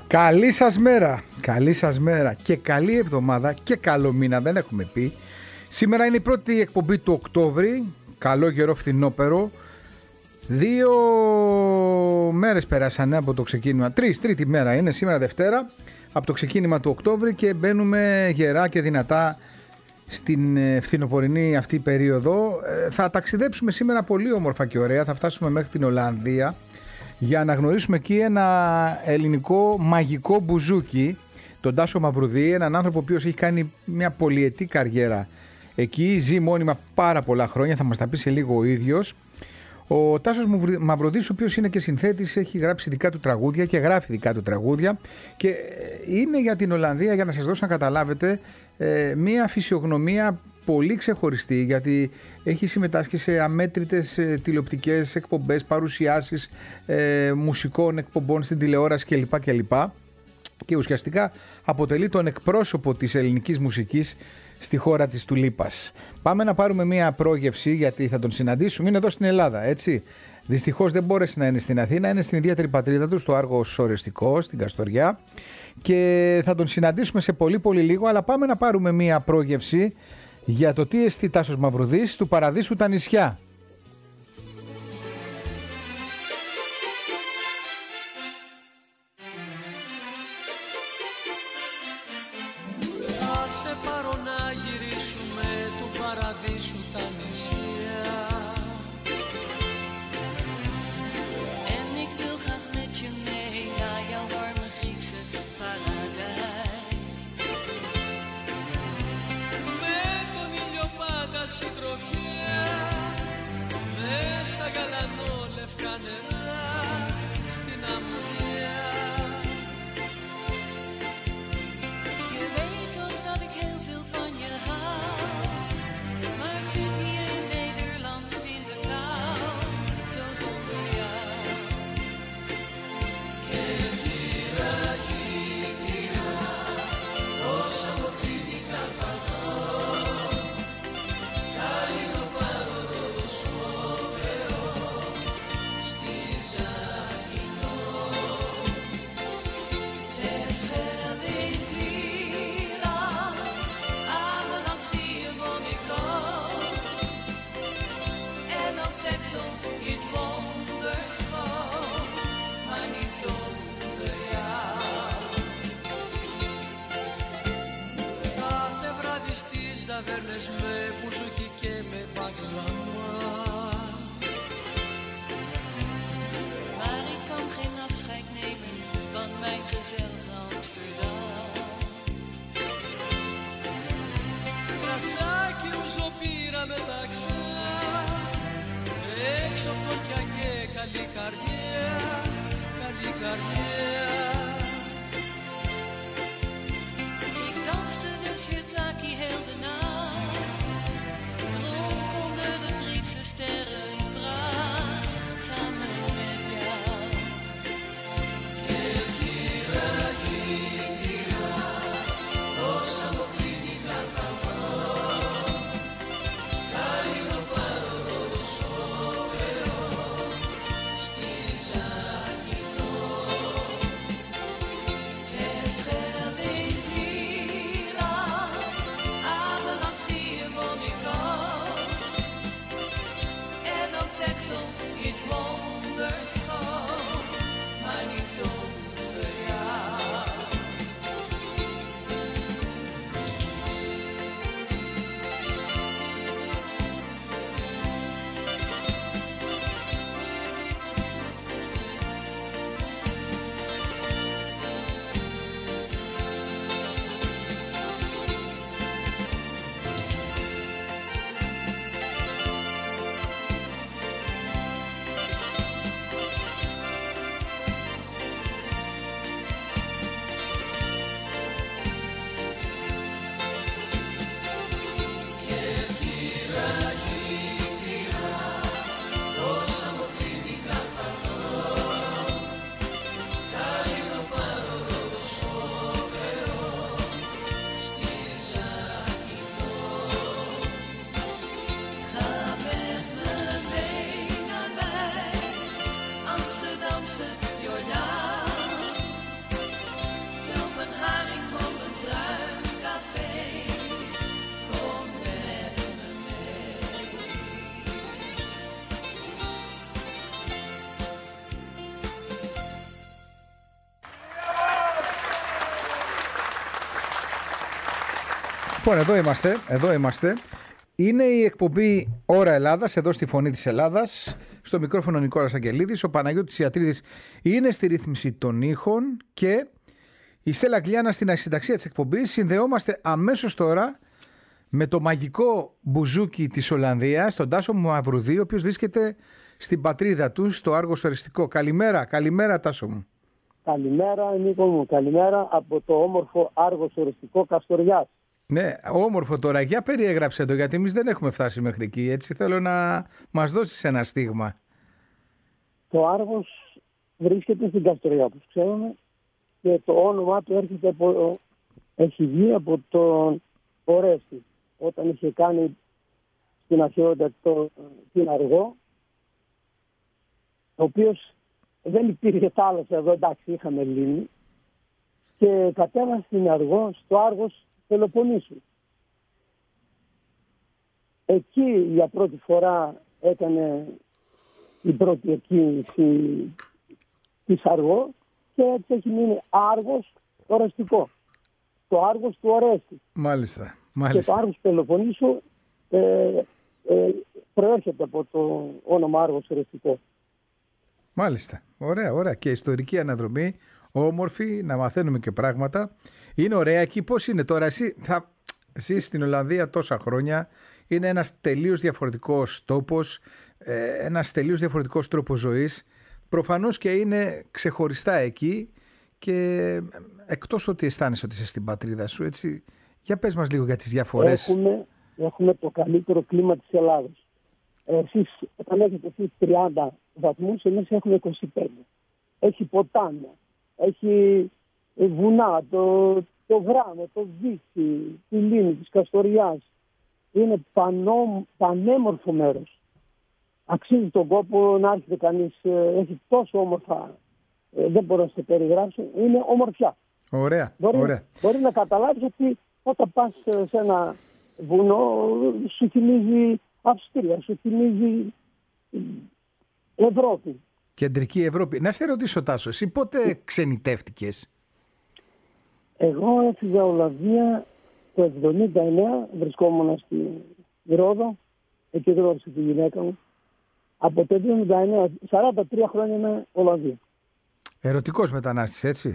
Καλή σας μέρα, καλή σας μέρα και καλή εβδομάδα και καλό μήνα, δεν έχουμε πει. Σήμερα είναι η πρώτη εκπομπή του Οκτώβρη, καλό καιρό φθινόπερο. 2 μέρες περάσανε από το ξεκίνημα, τρίτη μέρα είναι, σήμερα Δευτέρα, από το ξεκίνημα του Οκτώβρη και μπαίνουμε γερά και δυνατά στην φθινοπορεινή αυτή περίοδο. Θα ταξιδέψουμε σήμερα πολύ όμορφα και ωραία, θα φτάσουμε μέχρι την Ολλανδία για να γνωρίσουμε εκεί ένα ελληνικό μαγικό μπουζούκι, τον Τάσο Μαυρουδή, έναν άνθρωπο ο οποίος έχει κάνει μια πολυετή καριέρα εκεί, ζει μόνιμα πάρα πολλά χρόνια, θα μας τα πει σε λίγο ο ίδιος. Ο Τάσος Μαυρουδής, ο οποίος είναι και συνθέτης, έχει γράψει δικά του τραγούδια και γράφει δικά του τραγούδια και είναι για την Ολλανδία, για να σας δώσω να καταλάβετε, μια φυσιογνωμία πολύ ξεχωριστή, γιατί έχει συμμετάσχει σε αμέτρητες τηλεοπτικές εκπομπές, παρουσιάσεις μουσικών εκπομπών στην τηλεόραση κλπ. Και ουσιαστικά αποτελεί τον εκπρόσωπο της ελληνικής μουσικής στη χώρα της Τουλίπας. Πάμε να πάρουμε μια πρόγευση, γιατί θα τον συναντήσουμε, είναι εδώ στην Ελλάδα, έτσι. Δυστυχώς δεν μπόρεσε να είναι στην Αθήνα, είναι στην ιδιαίτερη πατρίδα του, στο Άργος Ορεστικό, στην Καστοριά, και θα τον συναντήσουμε σε πολύ λίγο, αλλά πάμε να πάρουμε μια πρόγευση για το τι εστί Τάσος Μαυρουδής, του Παραδείσου τα νησιά. Άσε πάρω να γυρίσουμε του Παραδείσου τα νησιά. En ik wil graag met je mee naar jouw warme Griekse paradijs. Με τον ήλιο πάντα συντροφιά, μες στα γαλανόλευκα νερά, στην αμμουδιά. Je weet toch dat ik heel veel van je hou, maar ik zit hier in Nederland in de kou, zo zonder jou. Και κύρα, όσα μου κρίνηκα θα δω, καήνω πάρω σφοβερό, στη Ζακυνό. Terwijl ik hier aan de landskiën woon ik ook. En ook Texel is wonderschoon, maar niet zonder jou. Κάθε βράδυ στις ταβέρνες με μπουζούκι και με μπαγλαμά. Maar ik kan geen afscheid nemen van mijn gezellige Amsterdam. Κρασάκι ούζο πήρα μεταξά, έξω φωτιά και καλή καρδιά, καλή καρδιά. Ik danste de shiitake heel de nacht, dronk onder de Griekse sterren in Praag, samen met jou. Και κύρα, όσα μου κρίνηκα θα δω, καήνω πάρω σφοβερό, στη Ζακυνό. Λοιπόν, εδώ είμαστε. Είναι η εκπομπή Ώρα Ελλάδας, εδώ στη Φωνή της Ελλάδας. Στο μικρόφωνο Νικόλας Αγγελίδης. Ο Παναγιώτης Ιατρίδης είναι στη ρύθμιση των ήχων και η Στέλλα Κλιάνα στην ασυνταξία της εκπομπής. Συνδεόμαστε αμέσως τώρα με το μαγικό μπουζούκι της Ολλανδίας, τον Τάσο Μαυρουδί, ο οποίος βρίσκεται στην πατρίδα του, στο Άργος Οριστικό. Καλημέρα Τάσο μου. Καλημέρα Νίκο μου, καλημέρα από το όμορφο Άργος Οριστικό Καστοριάς. Ναι, όμορφο τώρα. Για περιέγραψε το, γιατί εμείς δεν έχουμε φτάσει μέχρι εκεί. Έτσι θέλω να μας δώσεις ένα στίγμα. Το Άργος βρίσκεται στην Καστοριά, όπως ξέρουμε, και το όνομά του έχει βγει από τον Ορέστη, όταν είχε κάνει στην αρχαιότητα την Αργό, ο οποίος δεν υπήρχε θάλασσα εδώ, εντάξει, είχαμε λίμνη, και κατέβασε στην Αργό, στο Άργος Πελοποννήσου. Εκεί για πρώτη φορά έκανε την πρώτη εκκίνηση της Αργό και έτσι έχει μείνει Άργος Ορεστικό. Το Άργος του Ορέστη. Μάλιστα. Και το Άργος Πελοποννήσου προέρχεται από το όνομα Άργος Ορεστικό. Μάλιστα. Ωραία. Και ιστορική αναδρομή, όμορφη, να μαθαίνουμε και πράγματα. Είναι ωραία εκεί. Πώς είναι τώρα, εσύ θα ζεις στην Ολλανδία τόσα χρόνια. Είναι ένας τελείως διαφορετικός τόπος, ένας τελείως διαφορετικός τρόπος ζωής. Προφανώς και είναι ξεχωριστά εκεί και εκτός ότι αισθάνεσαι ότι είσαι στην πατρίδα σου, έτσι. Για πες μας λίγο για τις διαφορές. Έχουμε το καλύτερο κλίμα της Ελλάδας. Εσείς, όταν έχετε εσείς 30 βαθμούς, εμείς έχουμε 25. Έχει ποτάμια, έχει βουνά, το Βράμο, το Βύθι, τη Λίμνη της Καστοριάς. Είναι πανέμορφο μέρος. Αξίζει τον κόπο να έρχεται κανείς. Έχει τόσο όμορφα, δεν μπορώ να σε περιγράψω. Είναι ομορφιά. Ωραία. Μπορεί να καταλάβεις ότι όταν πας σε ένα βουνό σου θυμίζει Αυστρία, σου θυμίζει Ευρώπη. Κεντρική Ευρώπη. Να σε ρωτήσω Τάσο, εσύ πότε ξενιτεύτηκες? Εγώ έφυγα Ολλανδία το 1979, βρισκόμουν στη Ρόδο, εκεί γνώρισα τη γυναίκα μου. Από το 1979, 43 χρόνια είμαι Ολλανδία. Ερωτικός μετανάστης, έτσι?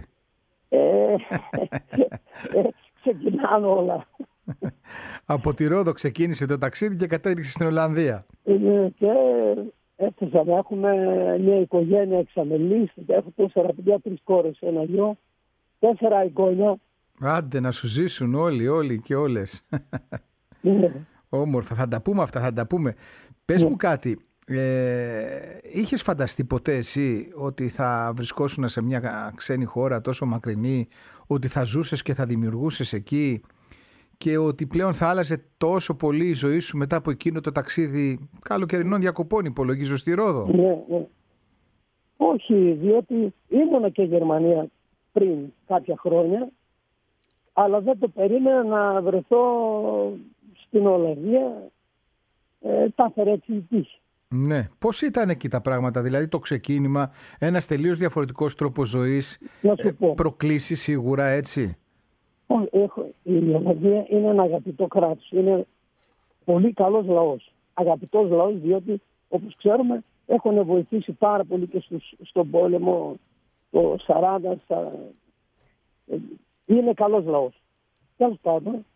Ξεκινάνε όλα. Από τη Ρόδο ξεκίνησε το ταξίδι και κατέληξε στην Ολλανδία. Και έφτασα να έχουμε μια οικογένεια εξαμελής. Έχω 4 παιδιά, 3 κόρες, ένα γιο, 4 εγγόνια. Άντε να σου ζήσουν όλοι και όλες. Όμορφα, θα τα πούμε αυτά, θα τα πούμε. Πες μου κάτι, είχες φανταστεί ποτέ εσύ ότι θα βρισκόσουν σε μια ξένη χώρα τόσο μακρινή, ότι θα ζούσες και θα δημιουργούσες εκεί και ότι πλέον θα άλλαζε τόσο πολύ η ζωή σου μετά από εκείνο το ταξίδι καλοκαιρινών διακοπών, υπολογίζω, στη Ρόδο? Ναι. Όχι, διότι ήμουνα και Γερμανία πριν κάποια χρόνια, αλλά δεν το περίμενα να βρεθώ στην Ολλανδία. Τα έφερε έτσι η τύχη. Ναι. Πώς ήταν εκεί τα πράγματα, δηλαδή το ξεκίνημα, ένας τελείως διαφορετικός τρόπος ζωής, προκλήσεις σίγουρα, έτσι? Η Ολλανδία είναι ένα αγαπητό κράτος, είναι πολύ καλός λαός. Αγαπητός λαός, διότι όπως ξέρουμε έχουν βοηθήσει πάρα πολύ και στον πόλεμο το 40. Είναι καλός λαός. Τέλος πάντων,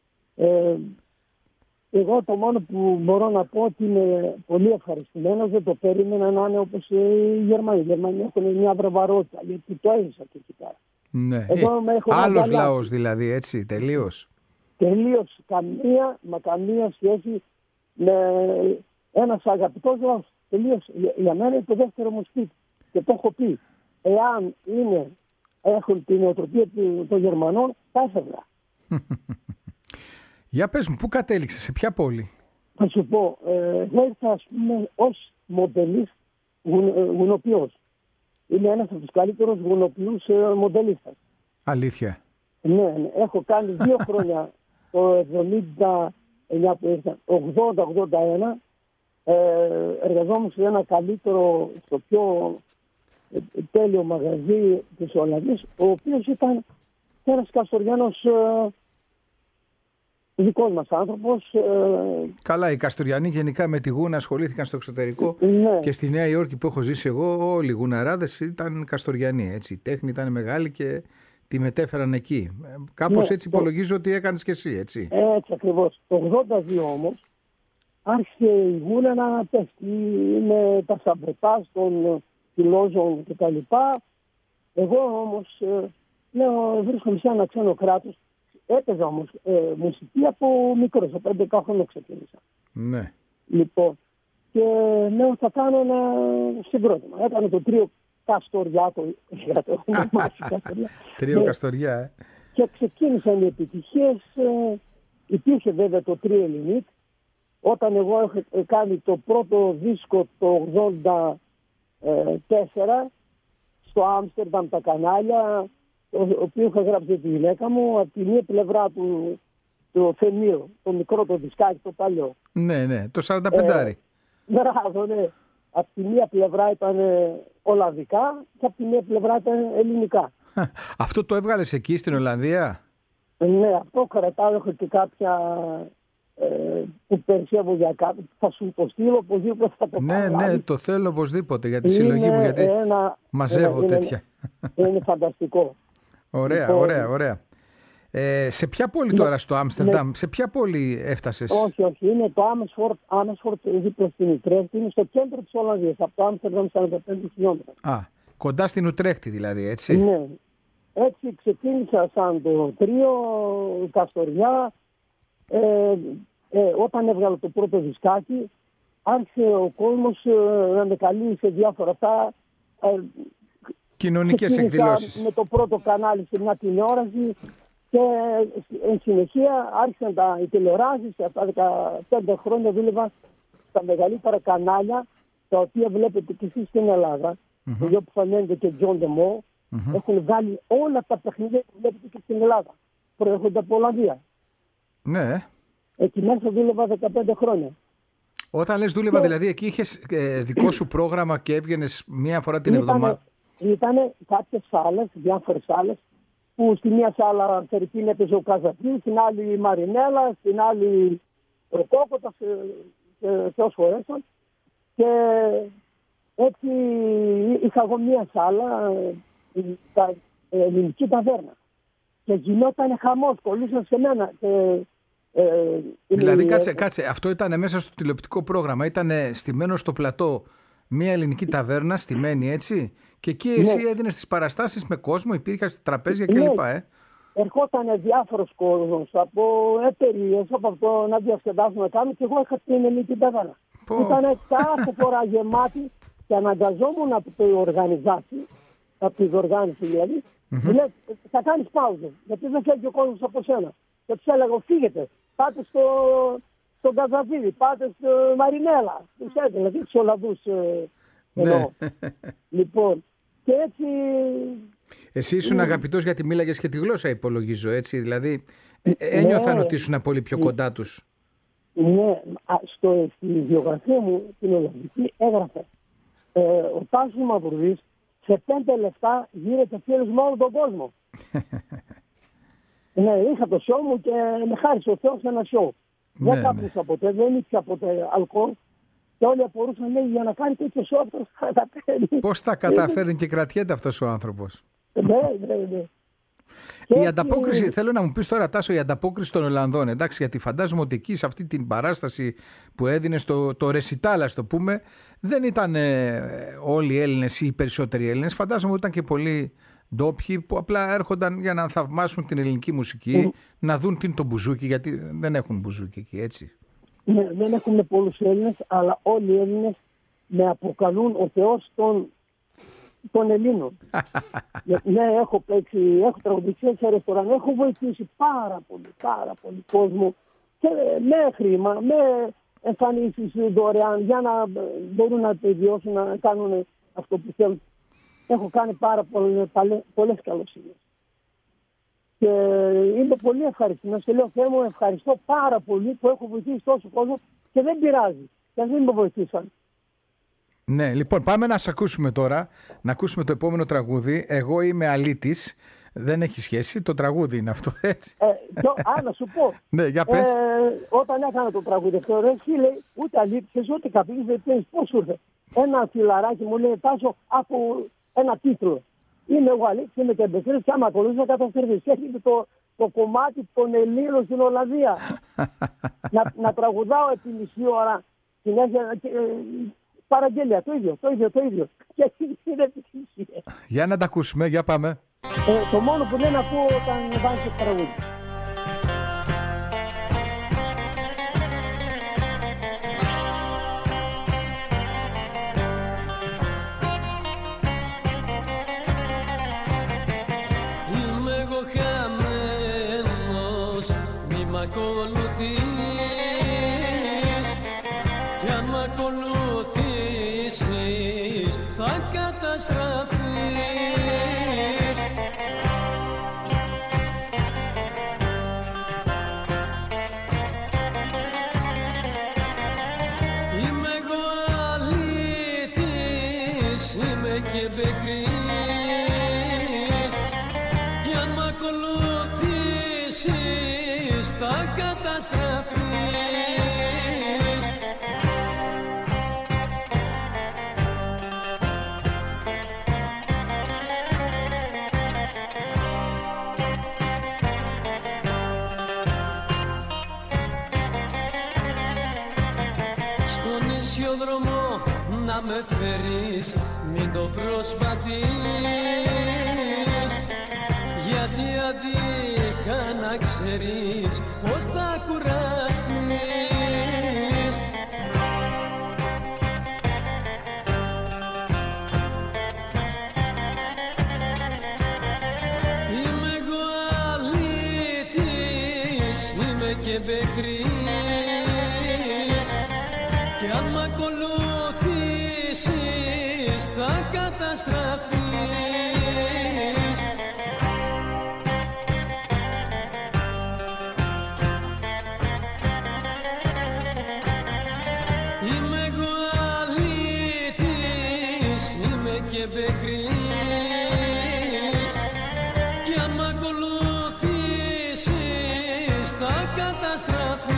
εγώ το μόνο που μπορώ να πω ότι είμαι πολύ ευχαριστημένος, δεν το περίμενα να είναι όπως οι Γερμανοί. Οι Γερμανοί έχουν μια βραβαρότητα, γιατί το έζησα και εκεί πέρα. Ναι. Άλλος λαός δηλαδή, έτσι, τελείως. Τελείως, καμία σχέση με ένας αγαπητός λαός. Τελείως, για μένα είναι το δεύτερο μου σπίτι. Και το έχω πει, εάν έχουν την νοοτροπία των Γερμανών, θα έφευγα. Για πες μου, πού κατέληξες, σε ποια πόλη? Θα σου πω, εγώ ήρθα ας πούμε ως μοντελίστ γουνοποιός. Είμαι ένας από τους καλύτερους γουνοποιούς μοντελίστας. Αλήθεια? Ναι, έχω κάνει 2 χρόνια το 79 που ήρθα, 80-81. Εργαζόμουν σε ένα καλύτερο, στο πιο τέλειο μαγαζί της Ολλανδίας, ο οποίος ήταν ένας Καστοριάνος δικός μας άνθρωπος. Καλά, οι Καστοριανοί γενικά με τη γούνα ασχολήθηκαν στο εξωτερικό Ναι. και στη Νέα Υόρκη που έχω ζήσει εγώ, όλοι οι γουναράδες ήταν Καστοριανοί. Έτσι. Η τέχνη ήταν μεγάλη και τη μετέφεραν εκεί. Κάπως Ναι, έτσι υπολογίζω ότι έκανες και εσύ, έτσι. Έτσι ακριβώς. Το 82 όμως άρχισε η γούνα να πέφτει με τα σαμπρετάζ των φιλόζων κτλ. Εγώ όμως λέω, βρίσκομαι σε ένα ξένο κράτος. Έπαιζα όμως μουσική από μικρός, από 11 χρονών ξεκίνησα. Ναι. Λοιπόν, και λέω θα κάνω ένα συγκρότημα. Έκανε το τρίο Καστοριά, το έχουμε μάθει Καστοριά. Τρίο Ναι. Καστοριά, Και ξεκίνησαν οι επιτυχίες. Υπήρχε βέβαια το τρίο Ελληνίκ. Όταν εγώ έχω κάνει το πρώτο δίσκο το 1984 στο Άμστερνταμ τα κανάλια, το οποίο είχα γράψει τη γυναίκα μου, από τη μία πλευρά του το φενείο, το μικρό το δισκάκι, το παλιό. ναι, ναι, το 45. Μπράβο, ναι. Από τη μία πλευρά ήταν ολλανδικά και από τη μία πλευρά ήταν ελληνικά. Αυτό το έβγαλες εκεί στην Ολλανδία? Ναι, αυτό κρατάω, έχω και κάποια που περισσεύω για κάτι. Θα σου υποστείλω οπωσδήποτε θα το Ναι, πάρω. ναι, το θέλω οπωσδήποτε για τη συλλογή μου, γιατί μαζεύω τέτοια. Είναι φανταστικό. Ωραία, Λοιπόν, ωραία, ωραία. Σε ποια πόλη τώρα στο Άμστερνταμ, σε ποια πόλη έφτασες? Όχι, όχι, είναι το Άμεσφορτ δίπλα στην Ουτρέχτη, είναι στο κέντρο της Ολλανδίας, από το Άμστερνταμ 45 χιλιόμετρα. Α, κοντά στην Ουτρέχτη δηλαδή, έτσι. Ναι. Έτσι ξεκίνησα σαν το τρίο Καστοριά. Όταν έβγαλα το πρώτο δισκάκι, άρχισε ο κόσμος να με καλεί σε διάφορα αυτά. Κοινωνικές Ξεκίνησα εκδηλώσεις. με το πρώτο κανάλι σε μια τηλεόραση και εν συνεχεία άρχισαν οι τηλεοράσεις. Αυτά 15 χρόνια δούλευα στα μεγαλύτερα κανάλια, τα οποία βλέπετε και εσείς στην Ελλάδα. Το γιο που φανένεται και John DeMo, έχουν βγάλει όλα τα παιχνίδια που βλέπετε και στην Ελλάδα. Προέρχονται από Ολλανδία. Ναι. Εκεί μέσα δούλευα 15 χρόνια. Όταν λες δούλευα, δηλαδή εκεί είχες δικό σου πρόγραμμα και έβγαινες μία φορά την εβδομάδα. Ήταν κάποιες σάλες, διάφορες σάλες, που στη μία σάλα Φερρυπίν έπαιζε ο Καζατζής, στην άλλη η Μαρινέλα, στην άλλη ο Κόκοτας, θεός φορέσαν. Και έτσι είχα εγώ μία σάλα, ελληνική ταβέρνα. Και γινόταν χαμός, κολλούσαν σε μένα. Δηλαδή, κάτσε, αυτό ήταν μέσα στο τηλεοπτικό πρόγραμμα, ήταν στημένο στο πλατό μία ελληνική ταβέρνα, στημένη έτσι, και εκεί εσύ έδινες τις παραστάσεις με κόσμο, υπήρχαν τραπέζια κλπ. Ερχόταν διάφορος κόσμος από εταιρείες, από αυτό να διασκεδάσουμε να κάνουμε, και εγώ είχα την ελληνική ταβέρνα. Ήταν κάθε φορά γεμάτη και αναγκαζόμουν από το οργανιζάτη, από τη διοργάνωση δηλαδή, λέει, θα κάνεις παύζα, γιατί δεν φεύγει ο κόσμος από σένα. Και τους έλεγα, φύγετε, πάτε στον Καζαβίδη, πάτε στο Μαρινέλα. Τους έδινε, δηλαδή τους Ολλανδούς εννοώ. Λοιπόν, και έτσι... Εσύ ήσουν αγαπητός γιατί μίλαγες και τη γλώσσα, υπολογίζω, έτσι, δηλαδή ένιωθαν ότι ήσουν πολύ πιο κοντά τους. Ναι, στη βιογραφία μου την Ολλανδική έγραφε ο Τάσος Μαυρουδής σε 5 λεπτά γύρεται φίλος με όλο τον κόσμο. Ναι, είχα το σιό μου και με χάρισε ο Θεός ένα σιό. Δεν κάπνισα ποτέ, δεν ήπια ποτέ αλκοόλ. Και όλοι απορούσαν, λέει, για να κάνει τέτοιο σιό αυτός θα καταφέρει. Πώς τα καταφέρνει και κρατιέται αυτός ο άνθρωπος. Ναι. Η ανταπόκριση, θέλω να μου πεις τώρα, Τάσο, η ανταπόκριση των Ολλανδών, εντάξει, γιατί φαντάζομαι ότι εκεί σε αυτή την παράσταση που έδινε το ρεσιτάλ, ας το πούμε, δεν ήταν όλοι οι Έλληνες ή οι περισσότεροι Έλληνες. Φαντάζομαι ότι ήταν και πολλοί ντόπιοι που απλά έρχονταν για να θαυμάσουν την ελληνική μουσική, να δουν τι είναι το μπουζούκι, γιατί δεν έχουν μπουζούκι εκεί, έτσι. Ναι, δεν έχουμε πολλούς Έλληνες, αλλά όλοι οι Έλληνες με αποκαλούν ο Θεός των Ελλήνων. Ναι, έχω παίξει, έχω τραγουδιστεί σε ρεστοράν, έχω βοηθήσει πάρα πολύ κόσμο και με χρήμα, με εμφανίσεις δωρεάν για να μπορούν να επιβιώσουν, να κάνουν αυτό που θέλουν. Έχω κάνει πολλές καλοσύνες. Και είμαι πολύ ευχαριστημένος και λέω, Θεέ μου, ευχαριστώ πάρα πολύ που έχω βοηθήσει τόσο κόσμο και δεν πειράζει. Και δεν με βοηθήσαν. Ναι, λοιπόν, πάμε να σε ακούσουμε τώρα, να ακούσουμε το επόμενο τραγούδι. Εγώ είμαι αλήτης. Δεν έχει σχέση, το τραγούδι είναι αυτό, έτσι. Να σου πω. Ναι, για πες. Όταν έκανα το τραγούδι αυτό, ρε φίλε, ούτε αλήθειες, ούτε καπνίζεις, δεν ξέρεις πώς σου ήρθε. Ένα φιλαράκι μου λέει, Τάσο, από ένα τίτλο. Είμαι εγώ αλήθεια, είμαι και εμπεθρής και άμα ακολουθείς θα καταστρέφεις. Και έρχεται το κομμάτι των Ελλήνων στην Ολλανδία. να τραγουδάω επί μισή ώρα συνέχεια. Παραγγέλια, το ίδιο. Και είναι επιτυχία. Για να τα ακούσουμε, για πάμε. Το μόνο που δεν ακούω όταν βάζεις το τραγούδι. Είμαι εγώ χαμένος, μη μ' ακολουθείς, κι αν μ' ακολουθήσεις θα καταστραφείς. Είμαι εγώ αλήτης, είμαι και μπεκρής, κι αν μ' ακολουθήσεις θα καταστραφείς. Στον ισιοδρόμο να με φέρεις, μην το προσπαθείς, γιατί αδίκα να ξέρεις πως θα κουραστείς. Είμαι εγώ αλήτης, είμαι και μπεκρής, κι αν μ' ακολουθήσεις θα καταστραφείς. Είμαι εγώ αλήτης, είμαι και μπεκρής, κι αν μ' ακολουθήσεις θα καταστραφείς.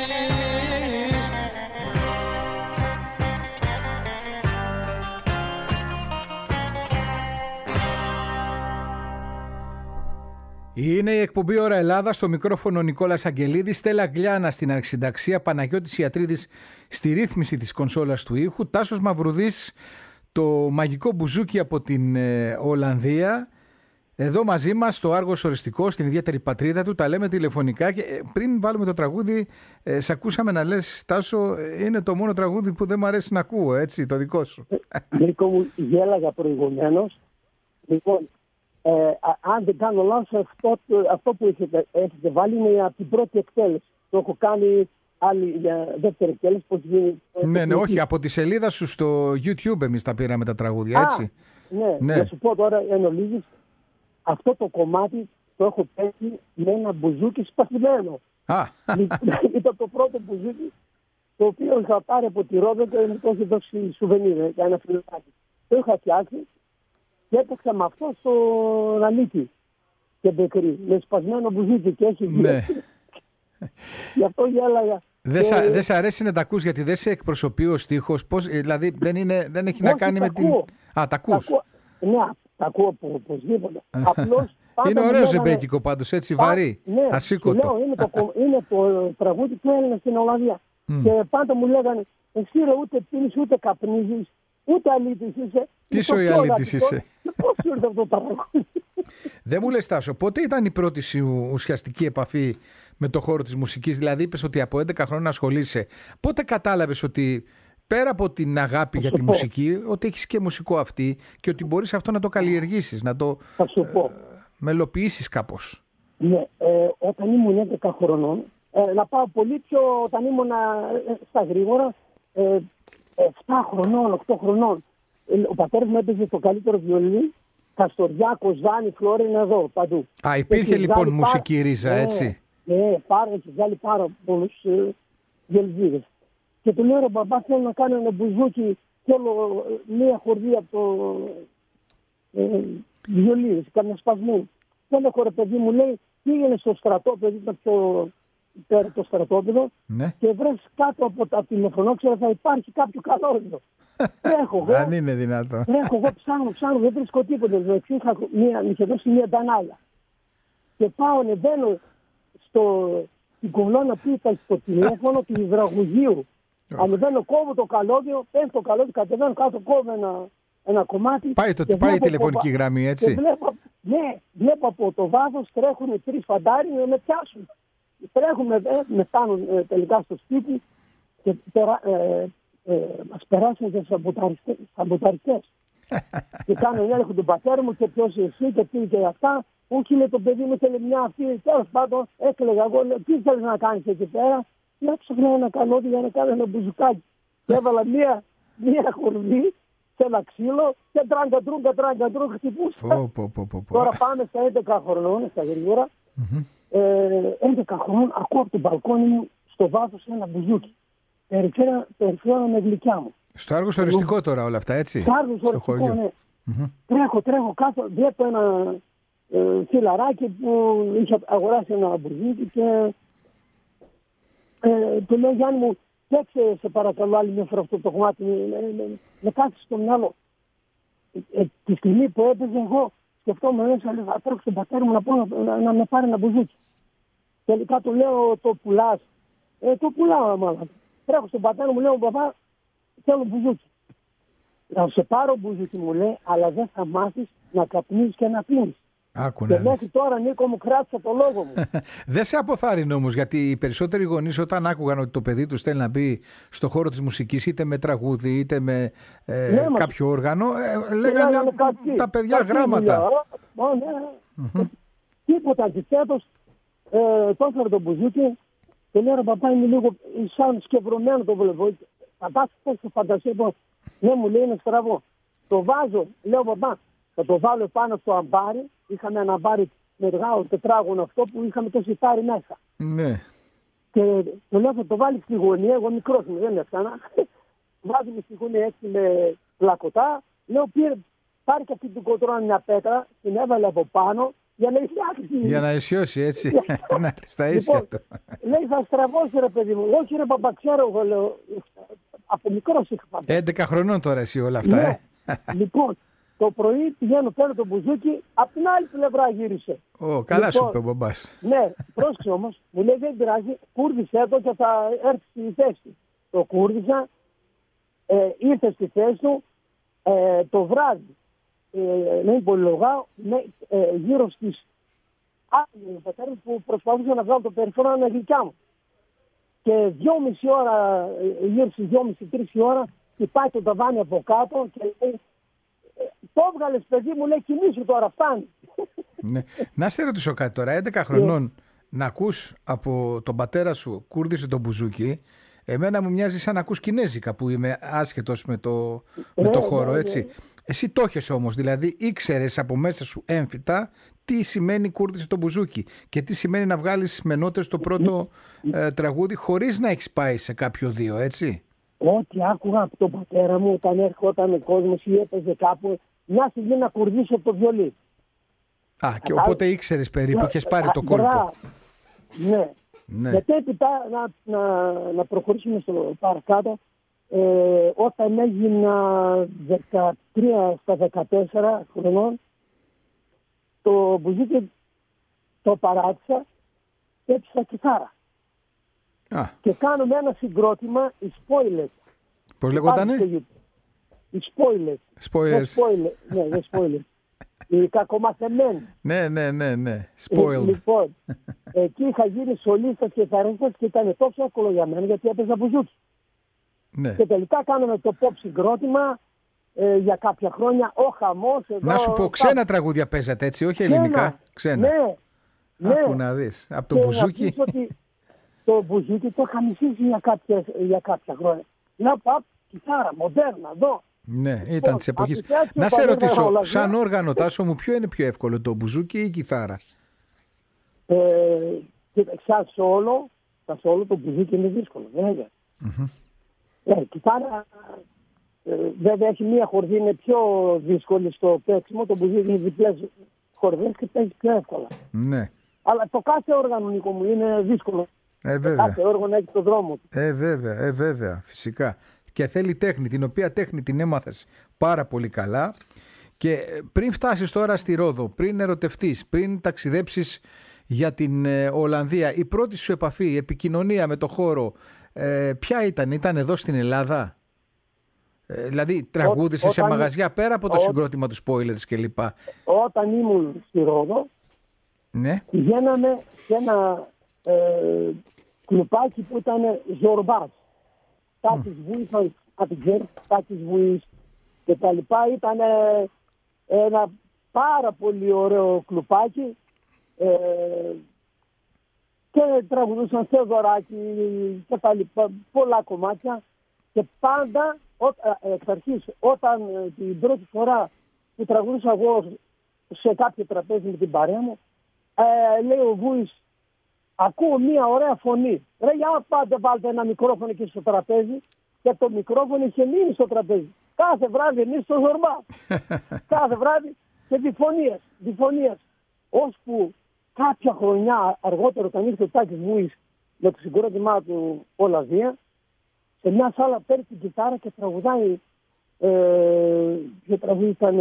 Είναι η εκπομπή Ώρα Ελλάδα, στο μικρόφωνο Νικόλας Αγγελίδης, Στέλλα Γκλιάνα στην αρχισυνταξία, Παναγιώτης Ιατρίδης στη ρύθμιση της κονσόλας του ήχου, Τάσος Μαυρουδής το μαγικό μπουζούκι από την Ολλανδία. Εδώ μαζί μας στο Άργος Οριστικό, στην ιδιαίτερη πατρίδα του, τα λέμε τηλεφωνικά και πριν βάλουμε το τραγούδι, σε ακούσαμε να λες, Τάσο, είναι το μόνο τραγούδι που δεν μου αρέσει να ακούω, έτσι, το δικό σου. Νίκο μου, γέλαγα προηγουμένως. Λοιπόν, αν δεν κάνω λάθος, αυτό που έχετε βάλει είναι από την πρώτη εκτέλεση. Το έχω κάνει άλλη για δεύτερη εκτέλεση. Ναι, όχι, από τη σελίδα σου στο YouTube εμείς τα πήραμε τα τραγούδια, έτσι. Ναι, να σου πω τώρα εν ολίγης, αυτό το κομμάτι το έχω πέσει με ένα μπουζούκι σπαθημένο. Ήταν το πρώτο μπουζούκι το οποίο είχα πάρει από τη Ρόδο και μου το είχε δώσει σουβενίρ για ένα φιλάκι. Το είχα φτιάξει και έπαιξα με αυτό στο Αλίκη και μπεκρή, με σπασμένο μπουζούκι και έχει βγει. Ναι. Γι' αυτό γέλαγα. Δεν σ' αρέσει να τα ακούς γιατί δεν σε εκπροσωπεί ο στίχος, δηλαδή δεν έχει να κάνει με την... Α, τα ακούς. Ναι, τα ακούω οπωσδήποτε. Απλώς είναι ωραίο ζεμπέκικο πάντως, έτσι βαρύ, ναι, ασήκωτο. Είναι το τραγούδι που έλεγε στην Ολλανδία. Και πάντα μου λέγανε, εσύ ρε ούτε πίνεις ούτε καπνίζεις, ούτε αλήτης είσαι. Τι σου η αλήτης είσαι. Πώς σου ήρθε αυτό το τραγούδι. Δεν μου λες, Τάσο, πότε ήταν η πρώτη σου ουσιαστική επαφή με το χώρο της μουσικής? Δηλαδή είπες ότι από 11 χρόνια ασχολείσαι. Πότε κατάλαβες ότι πέρα από την αγάπη για τη μουσική, ότι έχεις και μουσικό αυτή και ότι μπορείς αυτό να το καλλιεργήσεις, να το μελοποιήσεις κάπως? Ναι, όταν ήμουν 11 χρονών, να πάω πολύ πιο όταν ήμουν στα γρήγορα, 7 χρονών, 8 χρονών. Ο πατέρας μου έπαιζε το καλύτερο βιολί, Καστοριά, Ζάνη, Φλόρινα, εδώ, παντού. Α, υπήρχε λοιπόν μουσική ρίζα, έτσι. Ναι, έχει βγάλει πάρα πολλούς γελζίδες. Και του λέω, ρε μπαμπά, θέλω να κάνω ένα μπουζούκι, θέλω μία χορδία από το βιολί, καμιά σπασμού. Δεν έχω ρε παιδί μου, λέει, πήγαινε στο στρατόπεδο, ήταν πιο πέρα το στρατόπεδο, Ναι. και βρες κάτω από την μεφρονόξερα θα υπάρχει κάποιο καλώδιο. Τρέχω εγώ, Αν είναι δυνατό. τρέχω εγώ, ψάχνω, δεν βρίσκω τίποτα. Μου είχε δώσει μια ντανάλα. Και πάω, ανεβαίνω στην κολόνα που ήταν στο τηλέφωνο του υδραγωγείου. Ανεβαίνω, κόβω το καλώδιο, πέφτω το καλώδιο, κατεβαίνω κάτω, κόβω ένα κομμάτι. Πάει και η βλέπω τηλεφωνική γραμμή, Και έτσι. βλέπω από το βάθος τρέχουν 3 φαντάροι να με πιάσουν. Τρέχουν, με φτάνουν τελικά στο σπίτι και μας περάσουν και σαμποταριστές. Και κάνουν έλεγχο τον πατέρα μου και ποιος εσύ και τι και αυτά. Όχι, λέει, το παιδί μου ήθελε μια αυτή. Τέλος πάντων, έκλαιγα εγώ, λέω, τι θέλεις να κάνεις εκεί πέρα? Να ψάχνω ένα καλώδιο για να κάνω ένα μπουζουκάκι. Και έβαλα μια χορδή σε ένα ξύλο και τραγκαντρούγκα χτυπούσα. Τώρα πάμε στα 11 χρονών, στα γρήγορα. 11 χρονών ακούω από το μπαλκόνι μου στο βάθος ένα μπουζούκι. Περιφέρω με γλυκιά μου. Στο Άργος οριστικό τώρα όλα αυτά, έτσι. Στο Άργος οριστικό, ναι. Τρέχω κάτω, βλέπω ένα φιλαράκι που είχε αγοράσει ένα μπουζούκι και του λέω, Γιάννη μου, παίξε σε παρακαλώ άλλη μια φορά αυτό το κομμάτι, με κάθισε στο μυαλό. Τη στιγμή που έπαιζε εγώ σκεφτόμουν μέσα, θα τρέξω στον πατέρα μου να πω να με πάρει ένα μπουζούκι. Τελικά του λέω, το πουλάς? Το πουλάω μάλλον. Τρέχω στον πατέρα μου, λέω, παπά, θέλω μπουζούκι. Να σε πάρω μπουζούκι, μου λέει, αλλά δεν θα μάθεις να καπνίζεις και να πίνεις. Άκου Και να μέχρι δεις. τώρα, Νίκο μου, κράτησα το λόγο μου. Δεν σε αποθάρρυνε όμως, γιατί οι περισσότεροι γονείς όταν άκουγαν ότι το παιδί τους θέλει να μπει στο χώρο της μουσικής, είτε με τραγούδι είτε με μα. κάποιο όργανο, λέγανε τα παιδιά γράμματα. Τίποτα, αντιθέτως, το έφερε το μπουζούκι και λέω, ρε παπά, είναι λίγο σαν σκευρωμένο το βλέπω. Φαντάστηκε στη φαντασία που, ναι, μου λέει, είναι στραβό. Το βάζω, λέω, παπά, θα το βάλω πάνω στο αμπάρι. Είχαμε ένα αμπάρι μεγάλο τετράγωνο αυτό που είχαμε το σιτάρι μέσα. Ναι. Και το λέω, θα το βάλει στη γωνία, εγώ μικρός μου, δεν έφτανα. Βάζουμε στη γωνία έτσι με πλακωτά. Λέω, πάρει και αυτή την κοτρόνα μια πέτρα, την έβαλε από πάνω για να ισιάξει. Για να ισιώσει, έτσι. Να έρθει στα ίσια του. Λέει, θα στραβώσει, ρε παιδί μου. Όχι, ρε παπά, ξέρω εγώ, λέω. Από μικρός είχα φανταστεί. 11 χρονών τώρα εσύ όλα αυτά, Ναι. Λοιπόν, το πρωί πηγαίνω, παίρνω το μπουζούκι, απ' την άλλη πλευρά γύρισε. Καλά σου είπε ο μπαμπάς. Ναι, πρόσεξε όμως, μου λέει, δεν πειράζει, κούρδισε το και θα έρθει στη θέση. Το κούρδισα, ήρθε στη θέση του το βράδυ. Με υπολογάω γύρω στις άλλες που προσπαθούσα να βγάλω το περιφέρον με γλυκιά μου. Και 2,5 ώρα, γύρω στις 2,5-3 ώρα, υπάρχει το ταβάνι από κάτω και λέει, το έβγαλες παιδί μου, λέει, κοιμήσου τώρα, φτάνει. Ναι. Να σε ρωτήσω κάτι τώρα, 11 χρονών να ακούς από τον πατέρα σου κούρδισε το μπουζούκι, εμένα μου μοιάζει σαν να ακούς κινέζικα που είμαι άσχετος με το χώρο, έτσι. Εσύ το έχεις όμως, δηλαδή ήξερες από μέσα σου έμφυτα τι σημαίνει κούρδισε το μπουζούκι και τι σημαίνει να βγάλεις με νότες το πρώτο τραγούδι χωρίς να έχεις πάει σε κάποιο δύο, έτσι. Ό,τι άκουγα από τον πατέρα μου όταν έρχονταν ο κόσμος ή έπαιζε κάπου, μια στιγμή να κουρδίσω το βιολί. Και οπότε ήξερες περίπου, είχες πάρει το κόλπο. Ναι. Μετέπειτα να προχωρήσουμε στο παρακάτω. Όταν έγινα 13 στα 14 χρονών, το μπουζούκι το παράτησα και έπισα κιθάρα. Και κάνουμε ένα συγκρότημα, οι Spoilers. Πώς λεγότανε? Οι Spoilers. Ναι, οι Spoilers. Οι κακομαθεμένοι. Ναι. Spoiled. Λοιπόν, εκεί είχα γίνει σολίστας και θαρίστας και ήταν τόσο εύκολο για μένα γιατί έπαιζα μπουζούκι. Ναι. Και τελικά κάναμε το pop συγκρότημα για κάποια χρόνια, ο χαμός. Να σου πω, ξένα τραγούδια παίζατε, έτσι, όχι ελληνικά. Ξένα. Ναι. Άκου να δεις. Από το μπουζούκι. Να πεις ότι το μπουζούκι το είχα μισήσει για κάποια χρόνια. Να πάω κιθάρα, μοντέρνα, εδώ. Ναι, ήταν της εποχής. Να σε ρωτήσω, σαν όργανο, Τάσο μου, ποιο είναι πιο εύκολο, το μπουζούκι ή η κιθάρα? Σαν σόλο το μπουζούκι είναι δύσκολο, βέβαια. Κιθάρα, βέβαια έχει μία χορδή, είναι πιο δύσκολη στο παίξιμο, το μπουζούκι είναι διπλές χορδές και παίζεις πιο εύκολα. Ναι. Αλλά το κάθε όργανο, Νίκο μου, είναι δύσκολο. Βέβαια. Κάθε όργανο έχει το δρόμο του. Βέβαια, φυσικά. Και θέλει τέχνη, την οποία τέχνη την έμαθες πάρα πολύ καλά. Και πριν φτάσεις τώρα στη Ρόδο, πριν ερωτευτείς, πριν ταξιδέψεις για την Ολλανδία, η πρώτη σου επαφή, η επικοινωνία με το χώρο, ποια ήταν εδώ στην Ελλάδα? Δηλαδή τραγούδησες σε μαγαζιά πέρα από το συγκρότημα του Spoilers κλπ. Όταν ήμουν στη Ρόδο, Ναι. πηγαίναμε σε ένα κλουπάκι που ήταν Ζορμπάς. Τάκης Βουής, αν την ξέρεις, Τάκης Βουής και τα λοιπά. Ήταν ένα πάρα πολύ ωραίο κλουπάκι και τραγουδούσαν Θεοδωράκη και τα λοιπά, πολλά κομμάτια. Και πάντα, εξ αρχής, όταν την πρώτη φορά που τραγουδούσα εγώ σε κάποιο τραπέζι με την παρέα μου, λέει ο Βούης, ακούω μία ωραία φωνή. Ρε, για πάτε βάλτε ένα μικρόφωνο εκεί στο τραπέζι. Και το μικρόφωνο είχε μείνει στο τραπέζι. Κάθε βράδυ εμείς στο Ζορμπά. Κάθε βράδυ και διφωνίες. Ώσπου κάποια χρονιά αργότερα, όταν ήρθε ο Τάκης Βούης με το συγκρότημά του Ολλανδία, σε μια σάλα παίρνει την κιθάρα και τραγουδάει. Ποιο τραγούδι ήταν?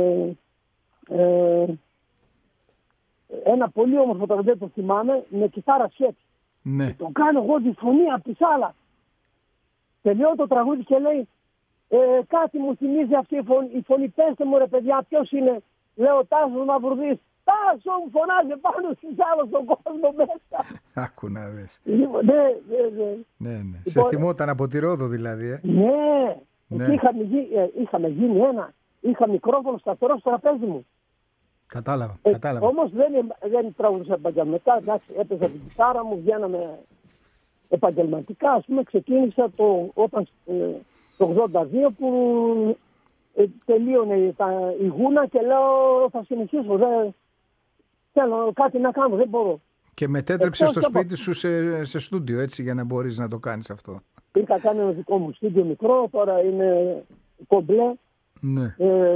Ένα πολύ όμορφο τραγούδι, το θυμάμαι, με κιθάρα σκέψη. Ναι. Το κάνω εγώ τη φωνή από τη σάλα. Τελειώνει το τραγούδι και λέει, κάτι μου θυμίζει αυτή η φωνή. Πέστε μου ρε παιδιά, ποιος είναι? Λέω, Τάσος Μαυρουδής. Τάσο, μου φωνάζει πάνω στη σάλα στον κόσμο μέσα. Άκου να δεις. Ναι. Σε θυμόταν από τη Ρόδο δηλαδή. Ναι. Ναι. Είχαμε γίνει είχα μικρόφωνο σταθερό στο τραπέζι μου. Κατάλαβα. Όμως δεν τραγουδούσα επαγγελματικά. Εντάξει, έπαιζα την κιθάρα μου, βγαίναμε επαγγελματικά. Ας πούμε, ξεκίνησα το 82 που τελείωνε η γούνα και λέω θα συνεχίσω. Θέλω κάτι να κάνω, δεν μπορώ. Και μετέτρεψες στο σπίτι σου σε στούντιο, έτσι, για να μπορείς να το κάνεις αυτό. Είχα κάνει ένα δικό μου στούντιο μικρό, τώρα είναι κομπλέ. Ναι.